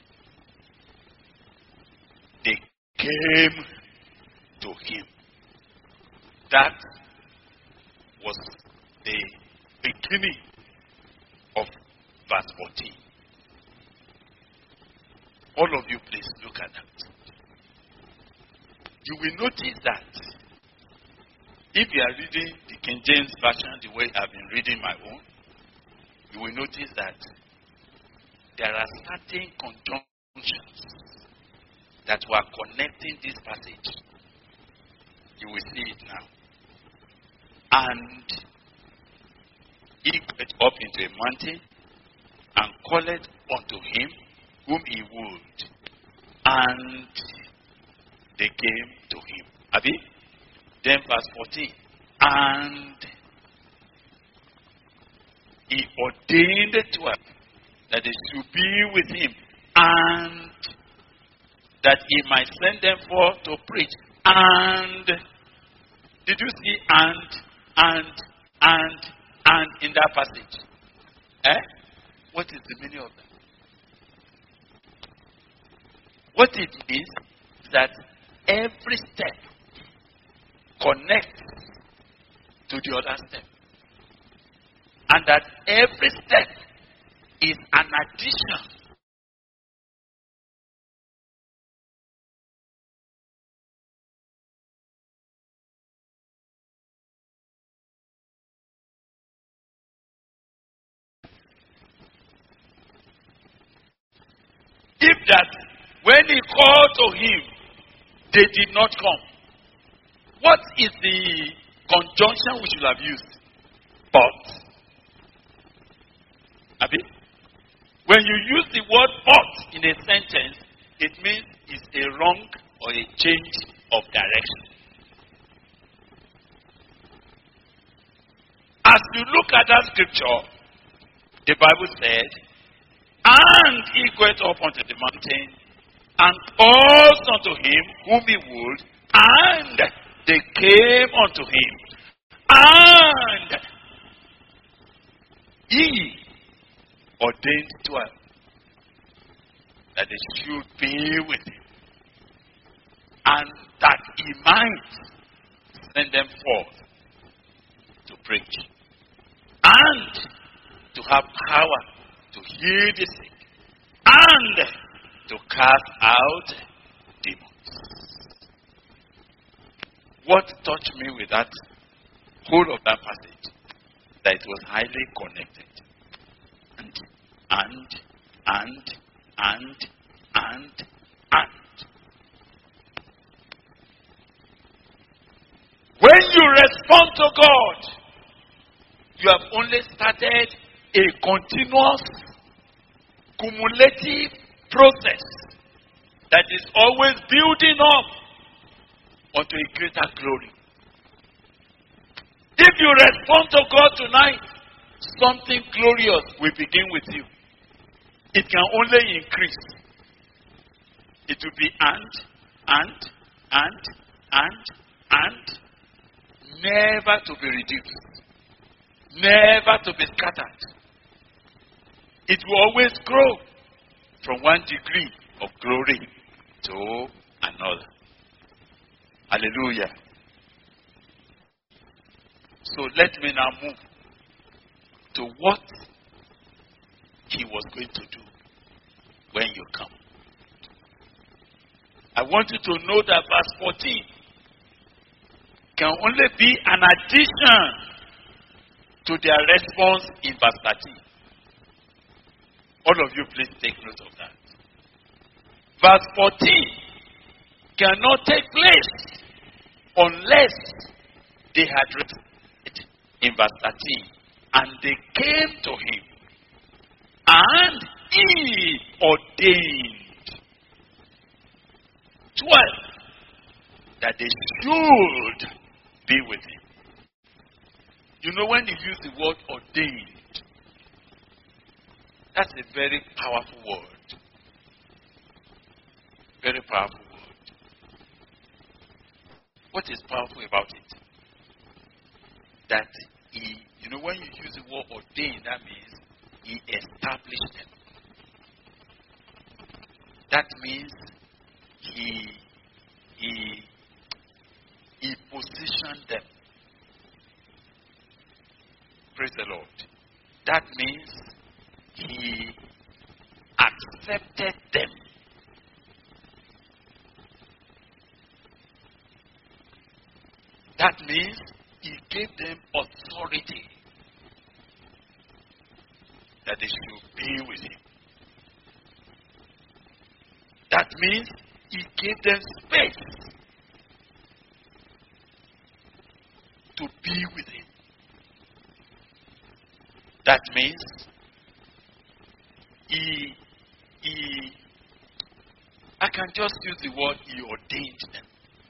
They came to him. That was the beginning of verse fourteen. All of you, please look at that. You will notice that if you are reading the King James Version the way I've been reading my own, you will notice that there are certain conjunctions that were connecting this passage. You will see it now. And he went up into a mountain and called unto him whom he would, and they came to him. Abi? Then verse fourteen. And he ordained twelve that they should be with him, and that he might send them forth to preach. And did you see and, and, and, and in that passage? Eh? What is the meaning of that? What it is that every step connects to the other step. And that every step is an addition. If that when he called to him, they did not come. What is the conjunction we should have used? But. Abi? When you use the word but in a sentence, it means it's a wrong or a change of direction. As you look at that scripture, the Bible said, and he went up unto the mountain, and called unto him whom he would, and they came unto him, and he ordained twelve that they should be with him, and that he might send them forth to preach, and to have power to heal the sick, and to cast out demons. What touched me with that whole of that passage? That it was highly connected. And, and, and, and, and, and. When you respond to God, you have only started a continuous, cumulative process that is always building up unto a greater glory. If you respond to God tonight, something glorious will begin with you. It can only increase. It will be and, and, and, and, and, never to be reduced, never to be scattered. It will always grow from one degree of glory to another. Hallelujah. So let me now move to what he was going to do when you come. I want you to know that verse fourteen can only be an addition to their response in verse thirteen. All of you, please take note of that. Verse fourteen cannot take place unless they had written it in verse thirteen. And they came to him, and he ordained twelve that they should be with him. You know, when you use the word ordained, that's a very powerful word. Very powerful word. What is powerful about it? That he, you know, when you use the word ordained, that means he established them. That means he, he, he positioned them. Praise the Lord. That means he accepted them. That means he gave them authority that they should be with him. That means he gave them space to be with him. That means he, he, I can just use the word he ordained them.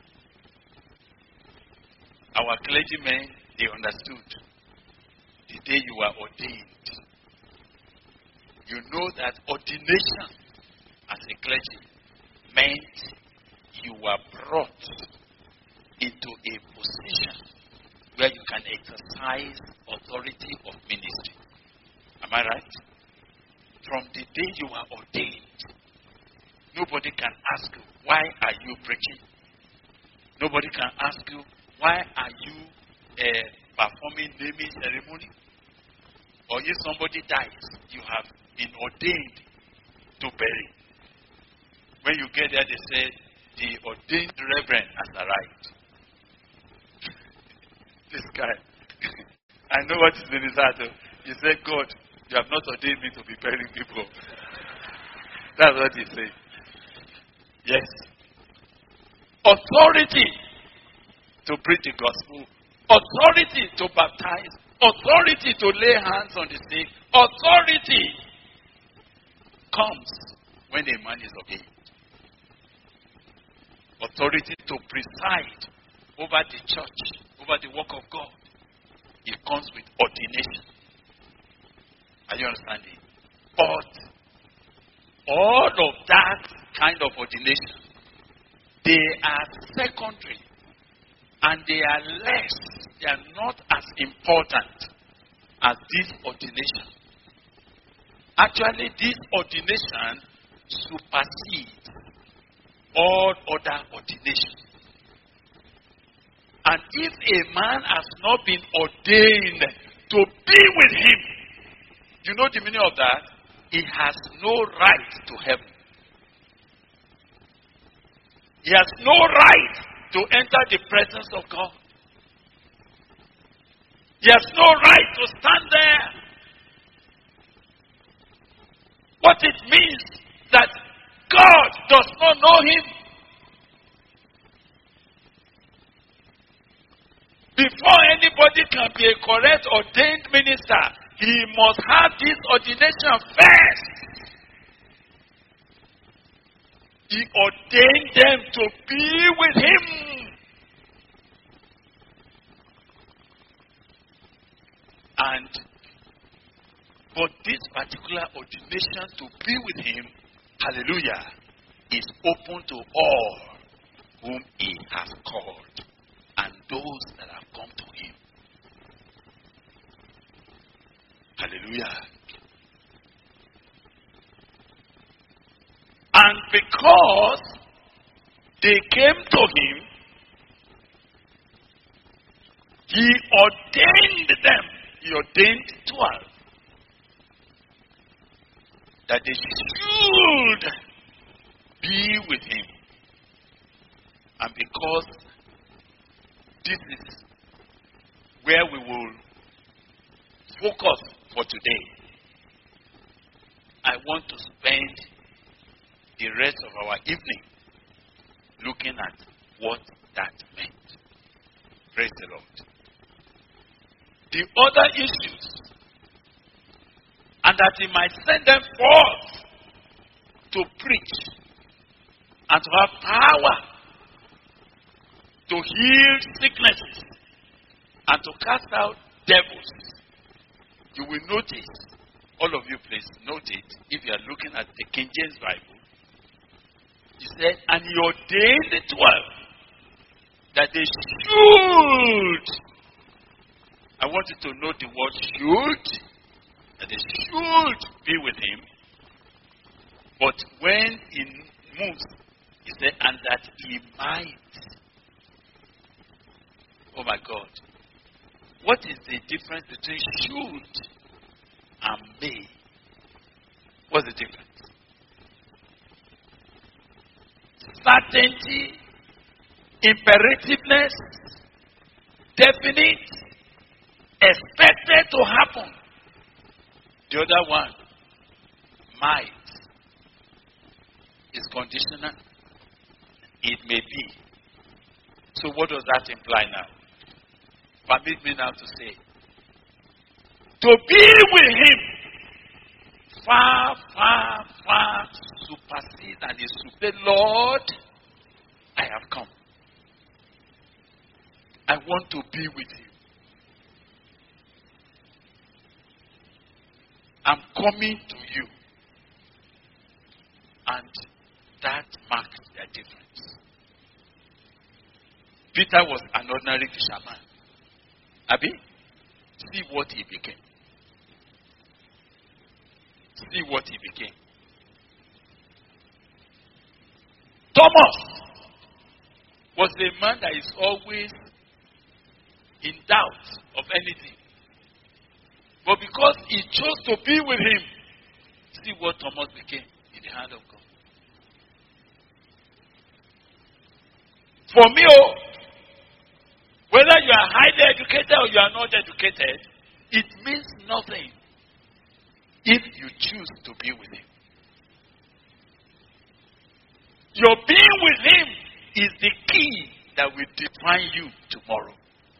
Our clergymen, they understood the day you were ordained. You know that ordination as a clergy meant you were brought into a position where you can exercise authority of ministry. Am I right? From the day you are ordained, nobody can ask you, why are you preaching? Nobody can ask you, why are you uh, performing naming ceremony? Or if somebody dies, you have been ordained to bury. When you get there, they say, the ordained reverend has arrived. This guy, I know what is in his heart. He said, God, you have not ordained me to be burying people. That's what he said. Yes. Authority to preach the gospel, authority to baptize, authority to lay hands on the sick, authority comes when a man is obeyed. Authority to preside over the church, over the work of God, it comes with ordination. Are you understanding? But all of that kind of ordination, they are secondary. And they are less, they are not as important as this ordination. Actually, this ordination supersedes all other ordinations. And if a man has not been ordained to be with him, you know the meaning of that? He has no right to heaven. He has no right to enter the presence of God. He has no right to stand there. What it means that God does not know him. Before anybody can be a correct ordained minister, he must have this ordination first. He ordained them to be with him. And for this particular ordination to be with him, hallelujah, is open to all whom he has called, and those that have come to him. Hallelujah. And because they came to him, he ordained them, he ordained twelve, that they should be with him. And because this is where we will focus for today, I want to spend the rest of our evening looking at what that meant. Praise the Lord. The other issues, and that he might send them forth to preach and to have power to heal sicknesses and to cast out devils. You will notice, all of you please note it, if you are looking at the King James Bible, he said, and he ordained the twelve that they should. I want you to note the word should, that they should be with him. But when he moves, he said, and that he might. Oh my God. What is the difference between should and may? What's the difference? Certainty, imperativeness, definite, expected to happen. The other one, might, is conditional. It may be. So what does that imply now? Permit me now to say, to be with him far, far, far supersedes and is super. Lord, I have come. I want to be with you. I'm coming to you. And that marked their difference. Peter was an ordinary fisherman. Abi, see what he became. See what he became. Thomas was a man that is always in doubt of anything. But because he chose to be with him, see what Thomas became in the hand of God. For me, oh, whether you are highly educated or you are not educated, it means nothing if you choose to be with him. Your being with him is the key that will define you tomorrow.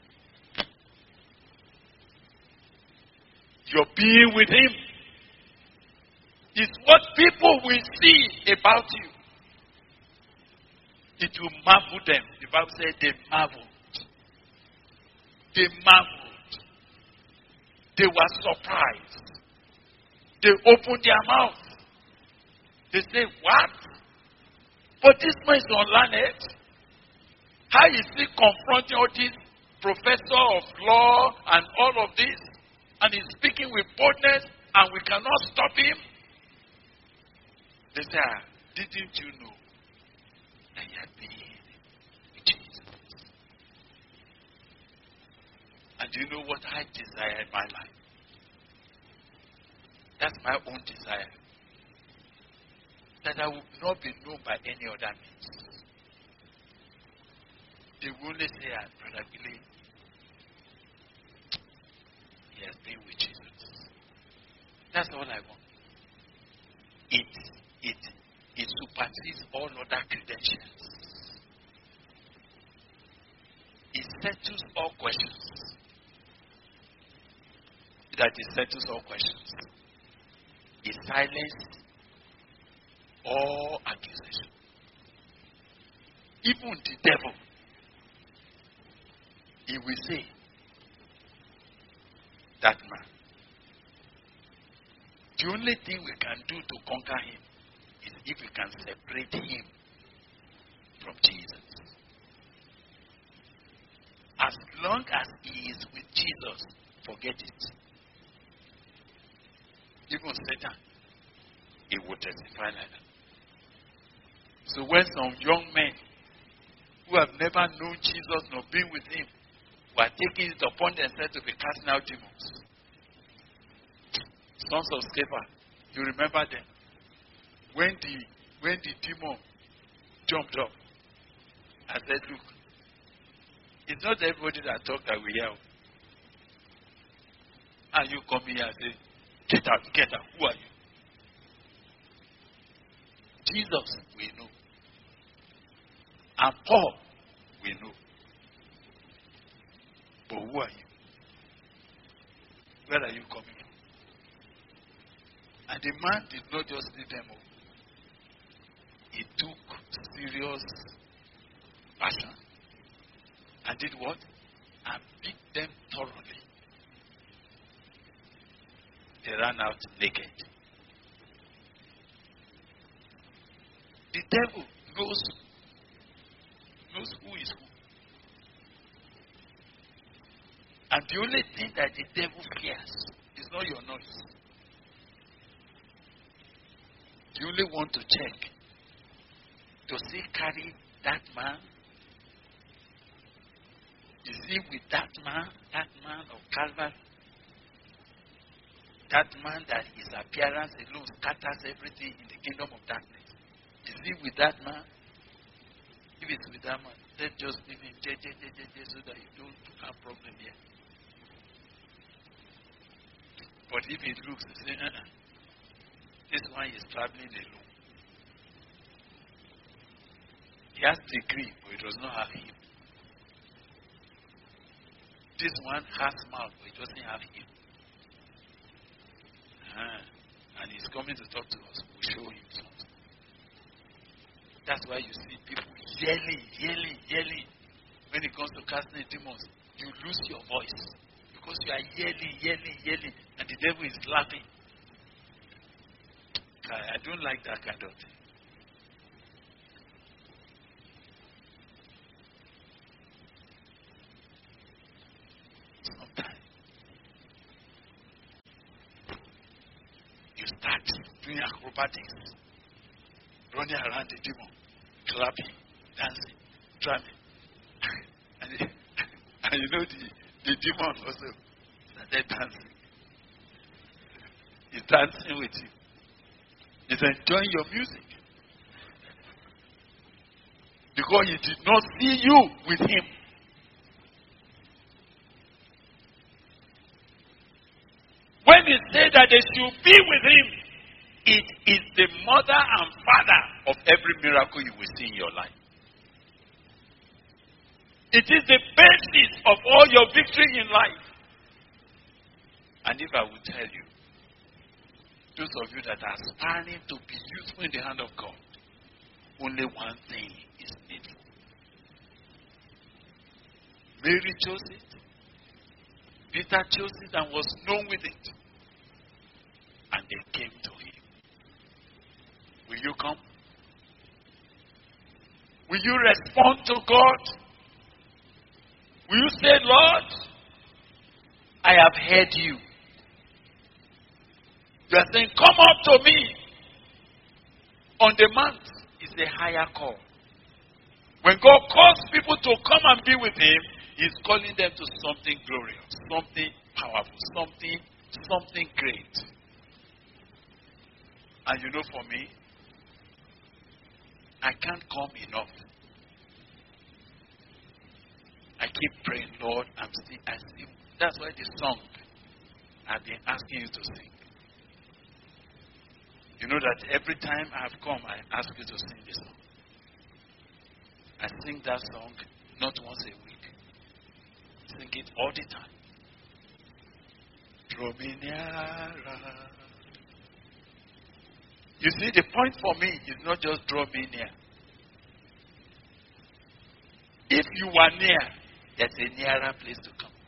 Your being with him is what people will see about you. It will marvel them. The Bible said they marveled. They marveled. They were surprised. They opened their mouth. They say, what? But this man is unlearned. How is he confronting all these professor of law and all of this? And he's speaking with boldness and we cannot stop him? They say, ah, didn't you know that he had been with Jesus? And do you know what I desire in my life? That's my own desire. That I will not be known by any other means. They will only say, ah, Brother Billy, he has been with Jesus. That's all I want. It, it, it supersedes all other credentials. It settles all questions. That it settles all questions. It silences all accusation. Even the devil, he will say, that man, the only thing we can do to conquer him is if we can separate him from Jesus. long as he is with Jesus, forget it. Even Satan, he will testify like that. So when some young men who have never known Jesus nor been with him were taking it upon themselves to be casting out demons, sons of Sceva, you remember them? When the when the demon jumped up, I said, look, it's not everybody that talk that we hear. And you come here and say, get out, get out, who are you? Jesus, we know. And Paul, we know. But who are you? Where are you coming from? And the man did not just leave them all. He took serious action. And did what? And beat them thoroughly. They ran out naked. The devil knows, knows who is who. And the only thing that the devil fears is not your noise. You only want to check to see carry that man. Is he with that man, that man of Calvary? That man that his appearance alone scatters everything in the kingdom of darkness. Is he with that man? If it's with that man, then just leave him j, j, j, j, j, so that you don't have problem here. But if he looks and says, uh-uh, this one is traveling alone. He has degree, but he does not have him. This one has mouth, but he doesn't have him. Uh, and he's coming to talk to us. We'll show him something. That's why you see people yelling, yelling, yelling. When it comes to casting demons, you lose your voice. Because you are yelling, yelling, yelling, and the devil is laughing. I, I don't like that kind of thing. Sometimes you start doing acrobatics, running around the demon, clapping, dancing, drumming. and, and you know the, the demon also started dancing. He's dancing with you. He's enjoying your music. Because he did not see you with him. When he said that they should be with him, it is the mother and father of every miracle you will see in your life. It is the basis of all your victory in life. And if I would tell you, those of you that are aspiring to be useful in the hand of God, only one thing is needful. Mary chose it. Peter chose it and was known with it. And they came to him. Will you come? Will you respond to God? Will you say, Lord, I have heard you. You are saying, come up to me. On demand is a higher call. When God calls people to come and be with him, he's calling them to something glorious, something powerful, something, something great. And you know, for me, I can't come enough. I keep praying, Lord, I'm still, I still. That's why the song I've been asking you to sing. You know that every time I've come, I ask you to sing this song. I sing that song not once a week. I sing it all the time. Draw me nearer. You see, the point for me is not just draw me near. If you are near, there's a nearer place to come.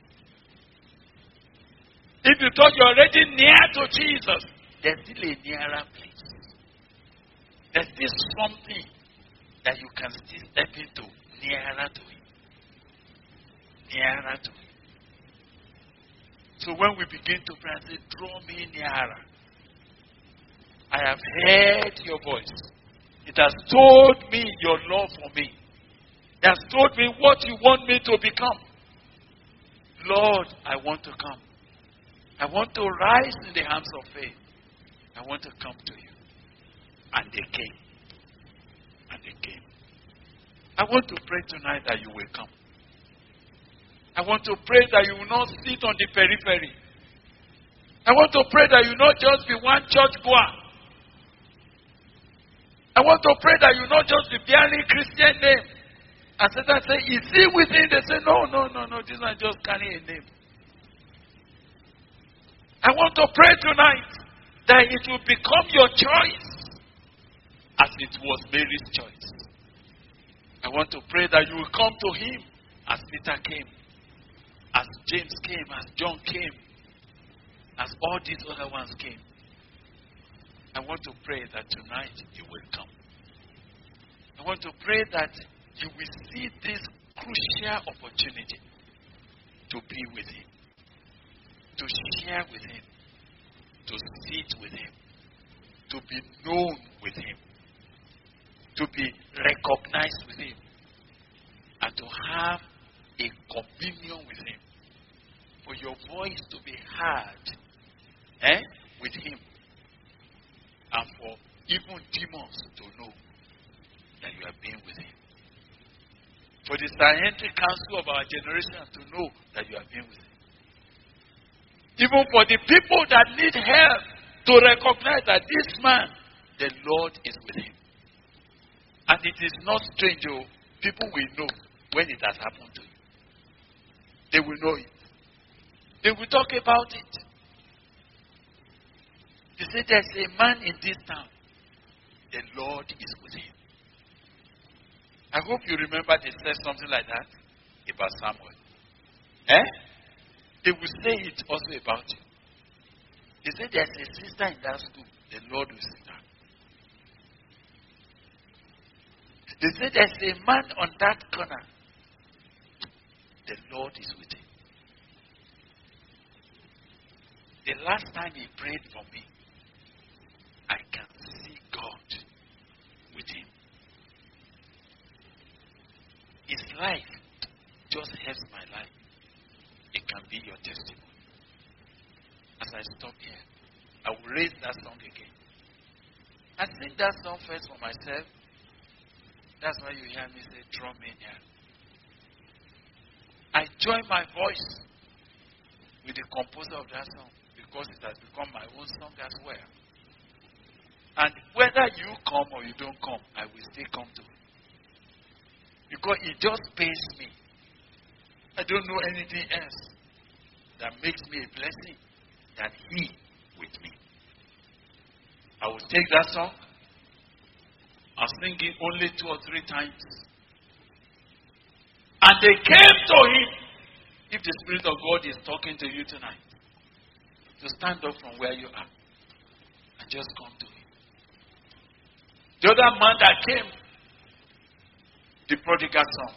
If you thought you're already near to Jesus, there's still a nearer place. There's still something that you can still step into nearer to him. nearer to him. So when we begin to pray and say, draw me nearer, I have heard your voice. It has told me your love for me. It has told me what you want me to become. Lord, I want to come. I want to rise in the arms of faith. I want to come to you. And they came. And they came. I want to pray tonight that you will come. I want to pray that you will not sit on the periphery. I want to pray that you will not just be one church goer. I want to pray that you will not just be bearing Christian name. And Satan say, is he within? They say, no, no, no, no, this is just carrying a name. I want to pray tonight that it will become your choice as it was Mary's choice. I want to pray that you will come to him as Peter came, as James came, as John came, as all these other ones came. I want to pray that tonight you will come. I want to pray that you will see this crucial opportunity to be with him, to share with him, to sit with him, to be known with him, to be recognized with him, and to have a communion with him, for your voice to be heard eh, with him, and for even demons to know that you have been with him. For the scientific council of our generation to know that you have been with him. Even for the people that need help to recognize that this man, the Lord is with him. And it is not strange, oh, people will know when it has happened to you. They will know it. They will talk about it. They say there's a man in this town. The Lord is with him. I hope you remember they said something like that about Samuel. Eh? They will say it also about you. They say there's a sister in that school. The Lord will see her. They say there's a man on that corner. The Lord is with him. The last time he prayed for me, I can see God with him. His life just helps my life. It can be your testimony. As I stop here, I will raise that song again. I sing that song first for myself. That's why you hear me say, draw me near. I join my voice with the composer of that song because it has become my own song as well. And whether you come or you don't come, I will still come to it. Because it just pays me. I don't know anything else that makes me a blessing than he with me. I will take that song. I'll sing it only two or three times. And they came to him. If the Spirit of God is talking to you tonight, to stand up from where you are and just come to him. The other man that came, the prodigal son,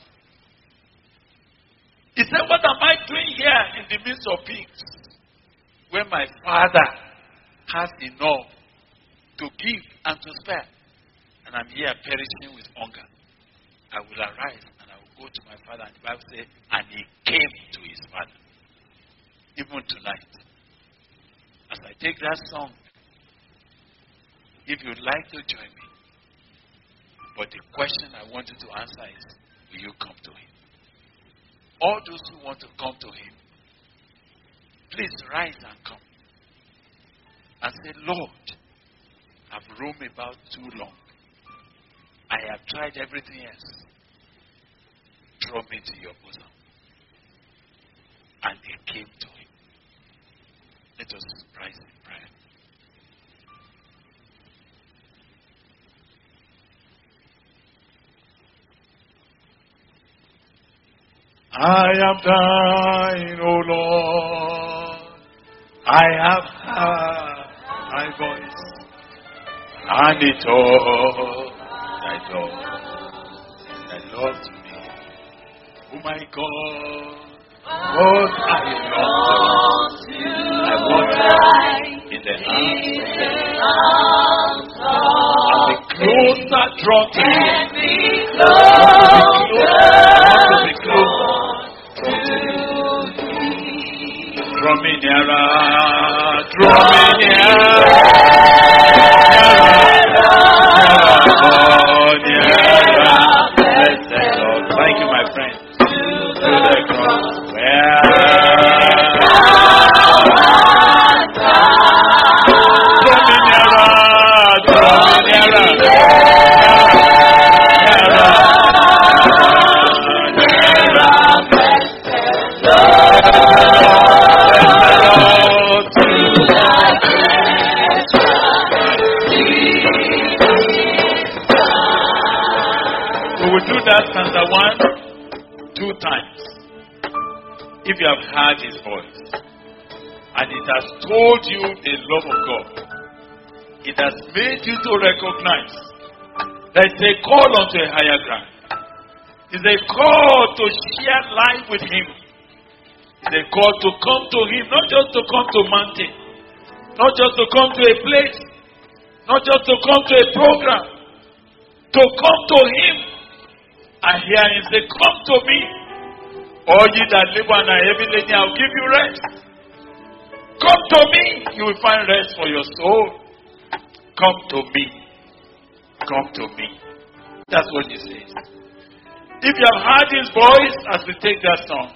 he said, what am I doing here in the midst of pigs when my father has enough to give and to spare? And I'm here perishing with hunger. I will arise and I will go to my father. And the Bible says, and he came to his father. Even tonight, as I take that song, if you'd like to join me, but the question I want you to answer is, will you come to him? All those who want to come to him, please rise and come. And say, Lord, I've roamed about too long. I have tried everything else. Draw me to your bosom. And they came to him. Let us rise in prayer. I am thine, O Lord. I have heard thy voice, and it all thy love, thy love to me. Oh my God, Lord, I long to. I want to in the arms and be closer drawn to you. I want to be closer to you. Draw me nearer, draw me nearer, nearer, blessed Lord. Thank you, my friend. To the cross, where draw me nearer, draw me nearer, stanza one, two times. If you have heard his voice and it has told you the love of God, it has made you to recognize that it's a call unto a higher ground. It's a call to share life with him. It's a call to come to him, not just to come to mountain, not just to come to a place, not just to come to a program, to come to him. And hear him say, come to me, all ye that labor and are heavy laden, I'll give you rest. Come to me, you will find rest for your soul. Come to me. Come to me. That's what he says. If you have heard his voice as we take that song,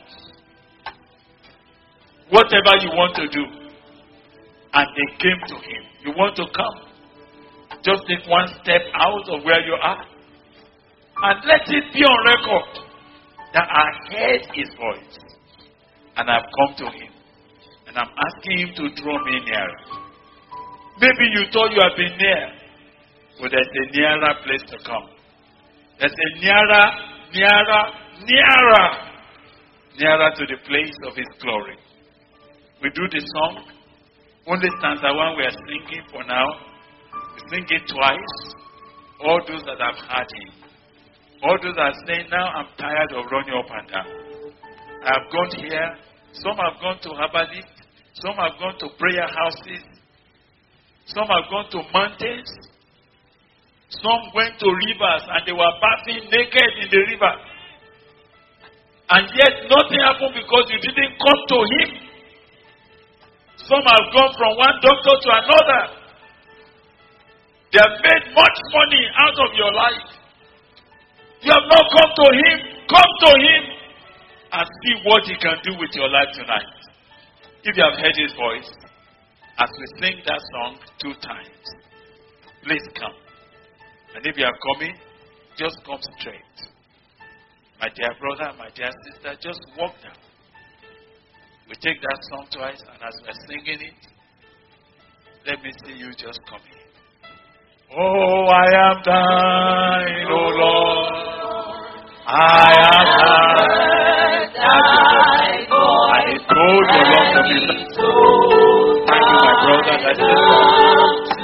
whatever you want to do, and they came to him, you want to come, just take one step out of where you are. And let it be on record that I heard his voice and I've come to him. And I'm asking him to draw me nearer. Maybe you thought you have been near. But there's a nearer place to come. There's a nearer, nearer, nearer, nearer to the place of his glory. We do the song. Only stanza one we are singing for now. We sing it twice. All those that have heard him. All those are saying, now I'm tired of running up and down. I have gone here. Some have gone to Herbalist. Some have gone to prayer houses. Some have gone to mountains. Some went to rivers and they were bathing naked in the river. And yet nothing happened because you didn't come to him. Some have gone from one doctor to another. They have made much money out of your life. You have not come to him. Come to him and see what he can do with your life tonight. If you have heard his voice, as we sing that song two times, please come. And if you are coming, just come straight. My dear brother, my dear sister, just walk down. We take that song twice, and as we are singing it, let me see you just coming. Oh, I am thine, oh Lord. I am thine. I told you long to be thine. Thank you, my brother. That's it.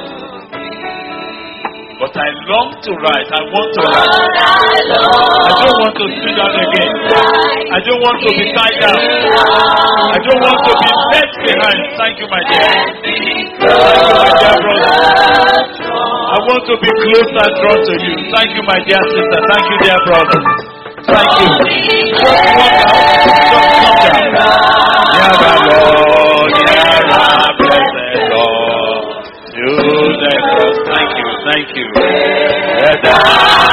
But I long to write. I want to write. I don't want to sit down again. I don't want to be tied down. I don't want to be left behind. Thank you, my dear. Thank you, my dear brother. I want to be closer drawn to you. Thank you, my dear sister. Thank you, dear brother. Thank you. Just walk out. Just come down. Nearer, Lord. Nearer, blessed Lord. To the cross. Thank you. Thank you. Thank you.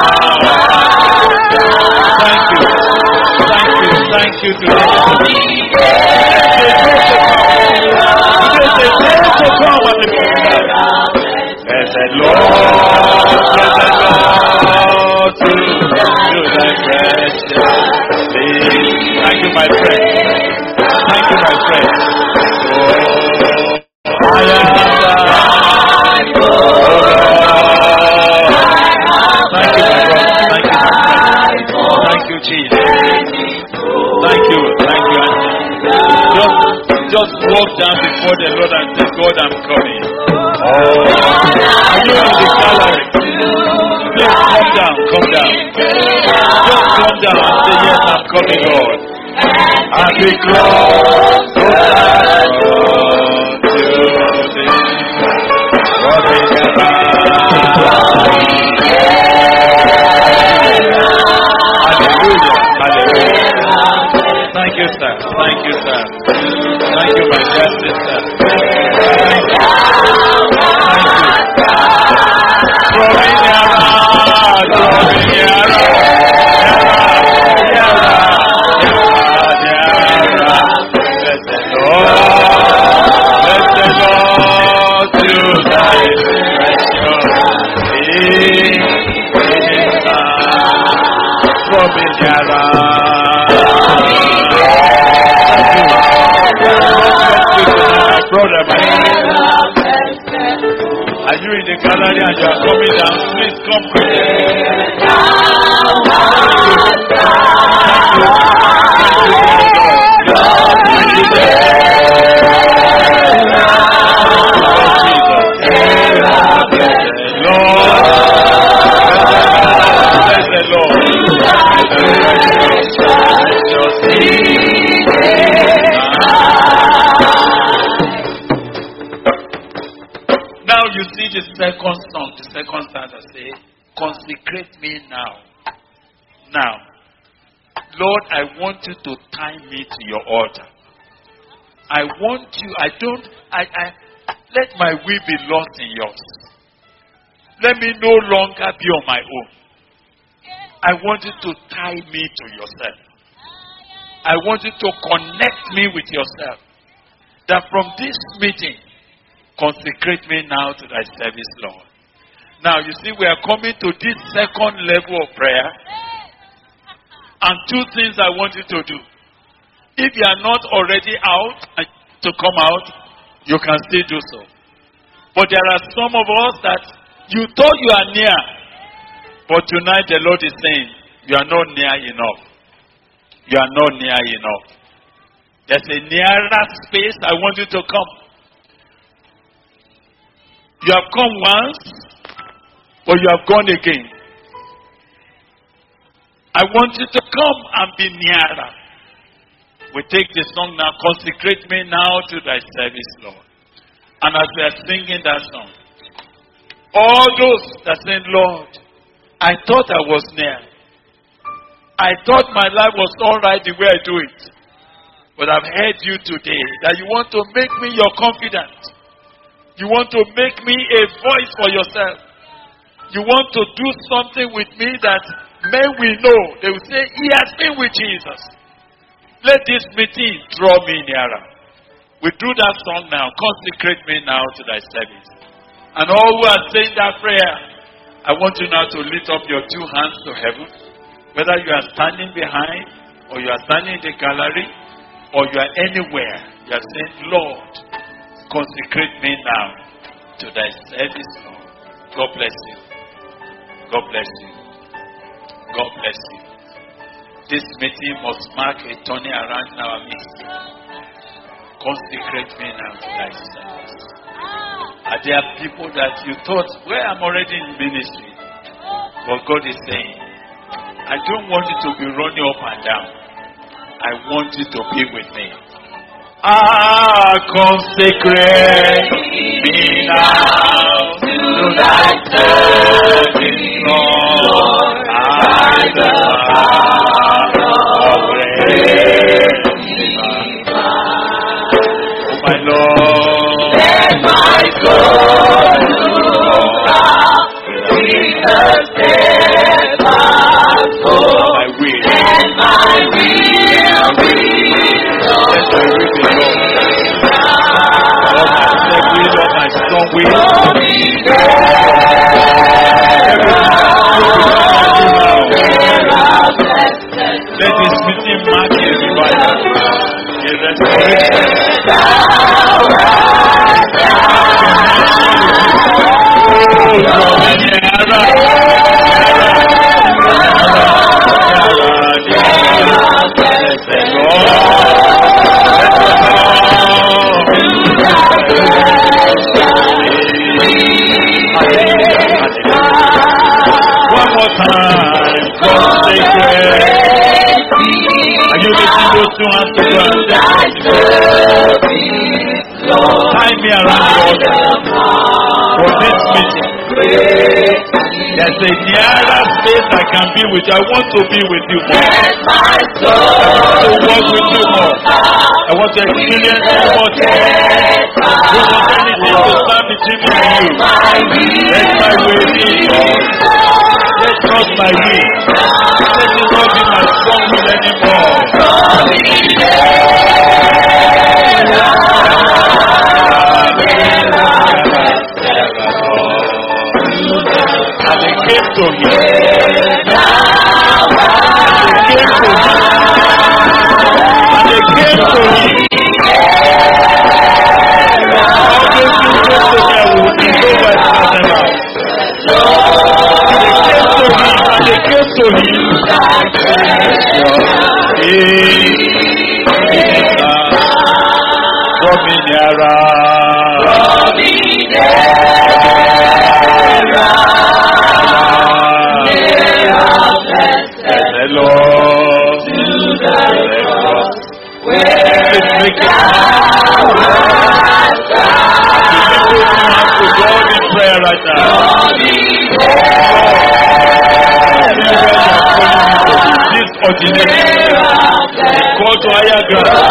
Thank you. Thank you to the blessed Lord, blessed Lord, to, to thy precious name. Thank you, my friend. Thank you, my friend. Oh, I am thine, oh Lord. Thank you, my brother. Thank you, my friend. Thank you, Jesus. Thank you, thank you, Auntie. Just, just walk down before the Lord and say, God, I'm coming. Oh, are you in the gallery? Please come down, come down. Just come down and say, yes, I'm coming, Lord. I'm be closer to thee. Hallelujah. Hallelujah. Thank you, sir. Thank you, sir. Thank you, my dear sister. Thank you. Brother, my are you in the gallery and you are coming down? Please come quickly. The second song, the second stanza say, consecrate me now. Now, Lord, I want you to tie me to your altar. I want you, I don't, I, I, let my will be lost in yours. Let me no longer be on my own. I want you to tie me to yourself. I want you to connect me with yourself. That from this meeting, consecrate me now to thy service, Lord. Now, you see, we are coming to this second level of prayer. And two things I want you to do. If you are not already out and to come out, you can still do so. But there are some of us that you thought you are near. But tonight the Lord is saying, you are not near enough. You are not near enough. There's a nearer space I want you to come. You have come once, but you have gone again. I want you to come and be nearer. We take the song now, consecrate me now to thy service, Lord. And as we are singing that song, all those that say, Lord, I thought I was near. I thought my life was all right the way I do it. But I've heard you today that you want to make me your confidant. You want to make me a voice for yourself. You want to do something with me that men will know. They will say, he has been with Jesus. Let this meeting draw me nearer. We do that song now. Consecrate me now to thy service. And all who are saying that prayer, I want you now to lift up your two hands to heaven. Whether you are standing behind, or you are standing in the gallery, or you are anywhere, you are saying, Lord, consecrate me now to thy service, Lord. God bless you. God bless you. God bless you. This meeting must mark a turning around in our midst. Consecrate me now to thy service. Are there people that you thought, well, I'm already in ministry? But God is saying, I don't want you to be running up and down. I want you to be with me. Ah, consecrate me now to thy service, Lord. I the power of grace. Oh, my Lord, let my soul look up with the steadfast hope, my will, and my will be Lord. My strong will. Let this meeting mark a revival, a restoration. One more time, consecrate. Are you lifting those two hands want to go and tie me around the altar for this meeting. There's a nearer space I can be with you. I want to be with you more. I want to walk with you more. I want to experience you more today. I don't want anything to stand between me and you. Let my way be yours. Let not my will. Let it not be my strong will anymore. And they came to him. And they came to him. And they came to him. All those who came to him will be so well together. And they came to him. And they came to him. Draw me nearer. Draw me nearer. Lord, to the cross, where thou hast died. To God in prayer right now. This ordination, go to higher ground,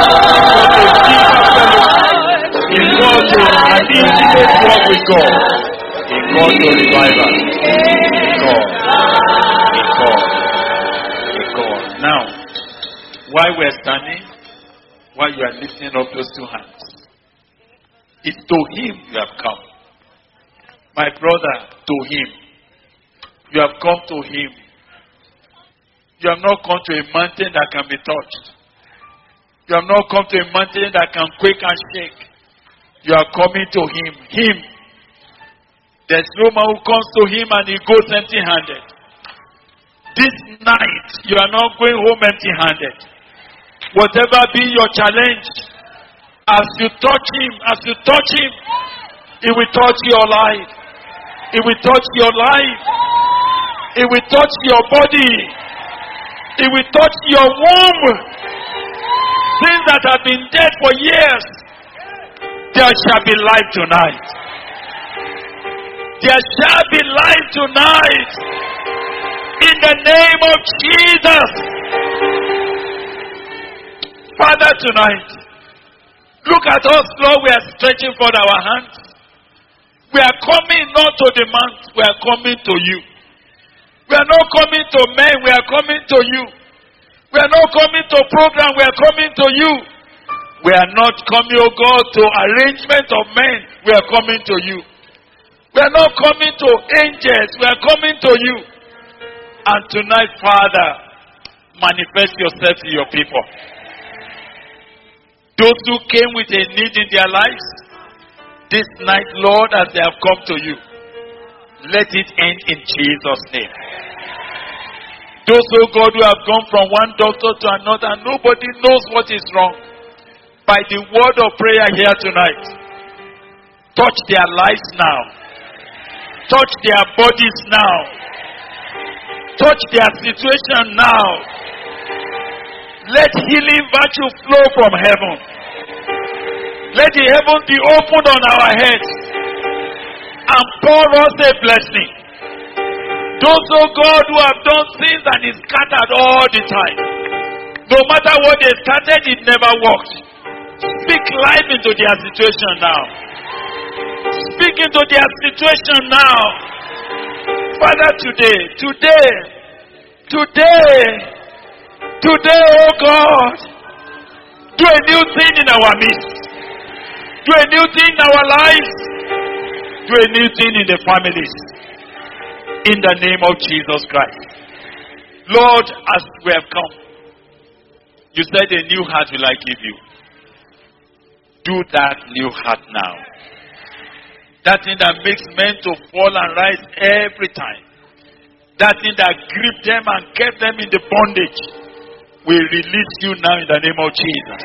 go to an intimate walk with God, in God to revival, in God, in God. Now, while we're standing, while you are lifting up those two hands, it's to him you have come. My brother, to him. You have come to him. You have not come to a mountain that can be touched. You have not come to a mountain that can quake and shake. You are coming to him. Him. There's no man who comes to him and he goes empty-handed. This night, you are not going home empty-handed. Whatever be your challenge, as you touch him, as you touch him, he will touch your life. He will touch your life. He will touch your body. He will touch your womb. Things that have been dead for years, there shall be life tonight. There shall be life tonight. In the name of Jesus. Father, tonight, look at us, Lord. We are stretching forth our hands. We are coming not to the mount. We are coming to you. We are not coming to men. We are coming to you. We are not coming to program. We are coming to you. We are not coming, oh God, to arrangement of men. We are coming to you. We are not coming to angels. We are coming to you. And tonight, Father, manifest yourself to your people. Those who came with a need in their lives, this night, Lord, as they have come to you, let it end in Jesus' name. Those, oh God, who have gone from one doctor to another, and nobody knows what is wrong. By the word of prayer here tonight, touch their lives now. Touch their bodies now. Touch their situation now. Let healing virtue flow from heaven. Let the heavens be opened on our heads and pour us a blessing. Those, oh God, who have done things and is scattered all the time. No matter what they started, it never worked. Speak life into their situation now. Speak into their situation now. Father, today, today, today, today, oh God, do a new thing in our midst. Do a new thing in our lives. Do a new thing in the families. In the name of Jesus Christ. Lord, as we have come, you said a new heart will I give you. Do that new heart now. That thing that makes men to fall and rise every time. That thing that gripped them and kept them in the bondage. We release you now in the name of Jesus.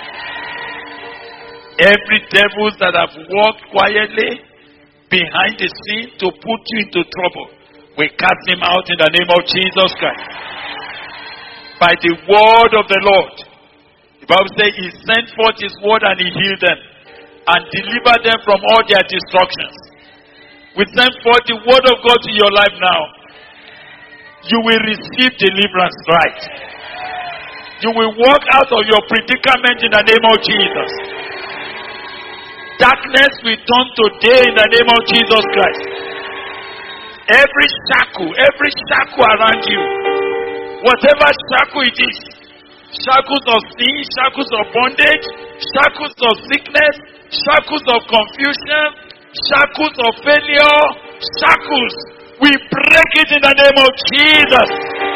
Every devil that have walked quietly behind the scene to put you into trouble, we cast him out in the name of Jesus Christ. By the word of the Lord, The Bible says he sent forth his word and he healed them and delivered them from all their destructions. We send forth the word of God to your life now. You will receive deliverance right. You will walk out of your predicament in the name of Jesus. Darkness will turn to day in the name of Jesus Christ. Every shackle, every shackle around you, whatever shackle it is, shackles of sin, shackles of bondage, shackles of sickness, shackles of confusion, shackles of failure, shackles, we break it in the name of Jesus.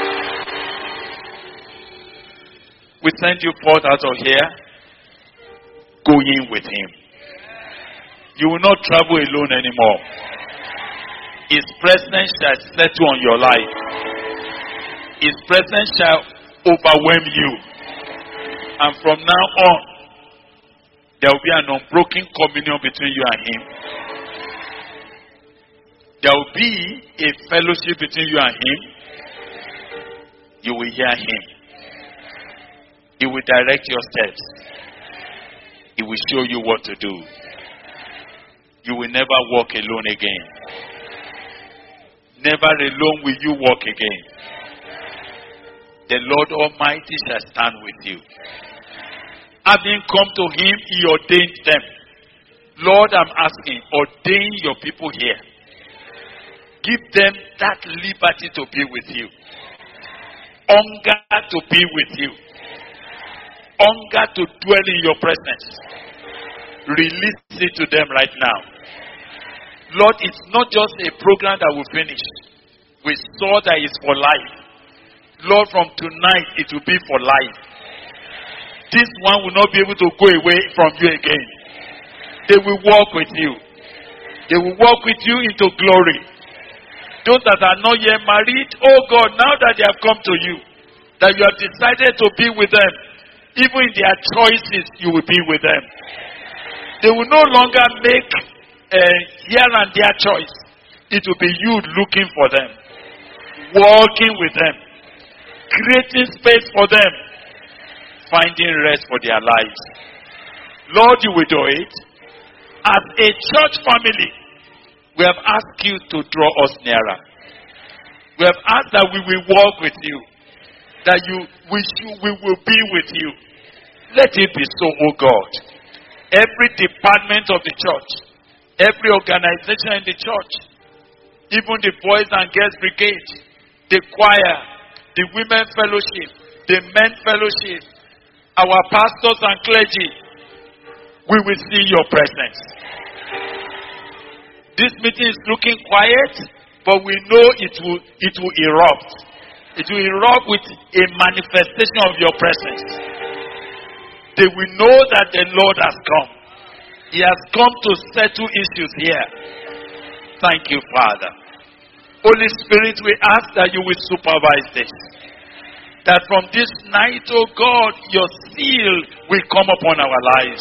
We send you forth out of here, going with him. You will not travel alone anymore. His presence shall settle on your life. His presence shall overwhelm you. And from now on, there will be an unbroken communion between you and him. There will be a fellowship between you and him. You will hear him. He will direct your steps. He will show you what to do. You will never walk alone again. Never alone will you walk again. The Lord Almighty shall stand with you. Having come to him, he ordained them. Lord, I'm asking, ordain your people here. Give them that liberty to be with you. Hunger to be with you. Hunger to dwell in your presence. Release it to them right now. Lord, it's not just a program that will finish. We saw that it's for life. Lord, from tonight it will be for life. This one will not be able to go away from you again. They will walk with you. They will walk with you into glory. Those that are not yet married, oh God, now that they have come to you, that you have decided to be with them, even in their choices, you will be with them. They will no longer make uh, here and there choice. It will be you looking for them, walking with them, creating space for them, finding rest for their lives. Lord, you will do it. As a church family, we have asked you to draw us nearer. We have asked that we will walk with you, that you we, should, we will be with you. Let it be so, O God. Every department of the church, every organization in the church, even the boys and girls brigade, the choir, the women fellowship, the men fellowship, our pastors and clergy, we will see your presence. This meeting is looking quiet, but we know it will it will erupt. It will erupt with a manifestation of your presence. They will know that the Lord has come. He has come to settle issues here. Thank you, Father. Holy Spirit, we ask that you will supervise this. That from this night, oh God, your seal will come upon our lives.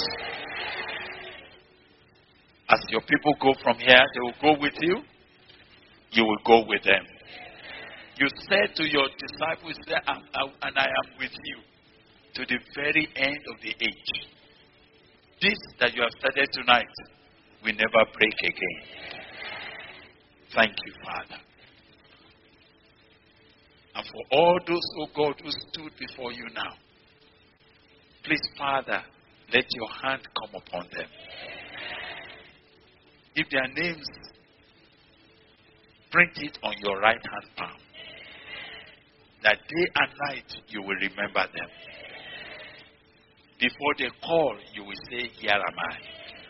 As your people go from here, they will go with you. You will go with them. You said to your disciples, and I am with you to the very end of the age. This that you have started tonight will never break again. Thank you, Father. And for all those, oh God, who stood before you now, please, Father, let your hand come upon them. If their names, print it on your right hand palm. That day and night you will remember them. Before they call, you will say, here am I.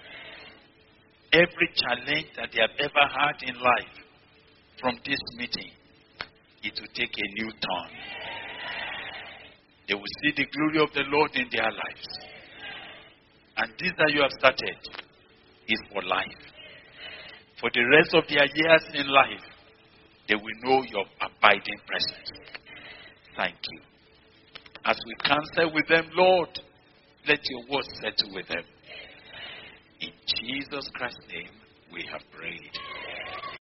Every challenge that they have ever had in life, from this meeting, it will take a new turn. They will see the glory of the Lord in their lives. And this that you have started is for life. For the rest of their years in life, they will know your abiding presence. Thank you. As we counsel with them, Lord, let your word settle with them. In Jesus Christ's name, we have prayed.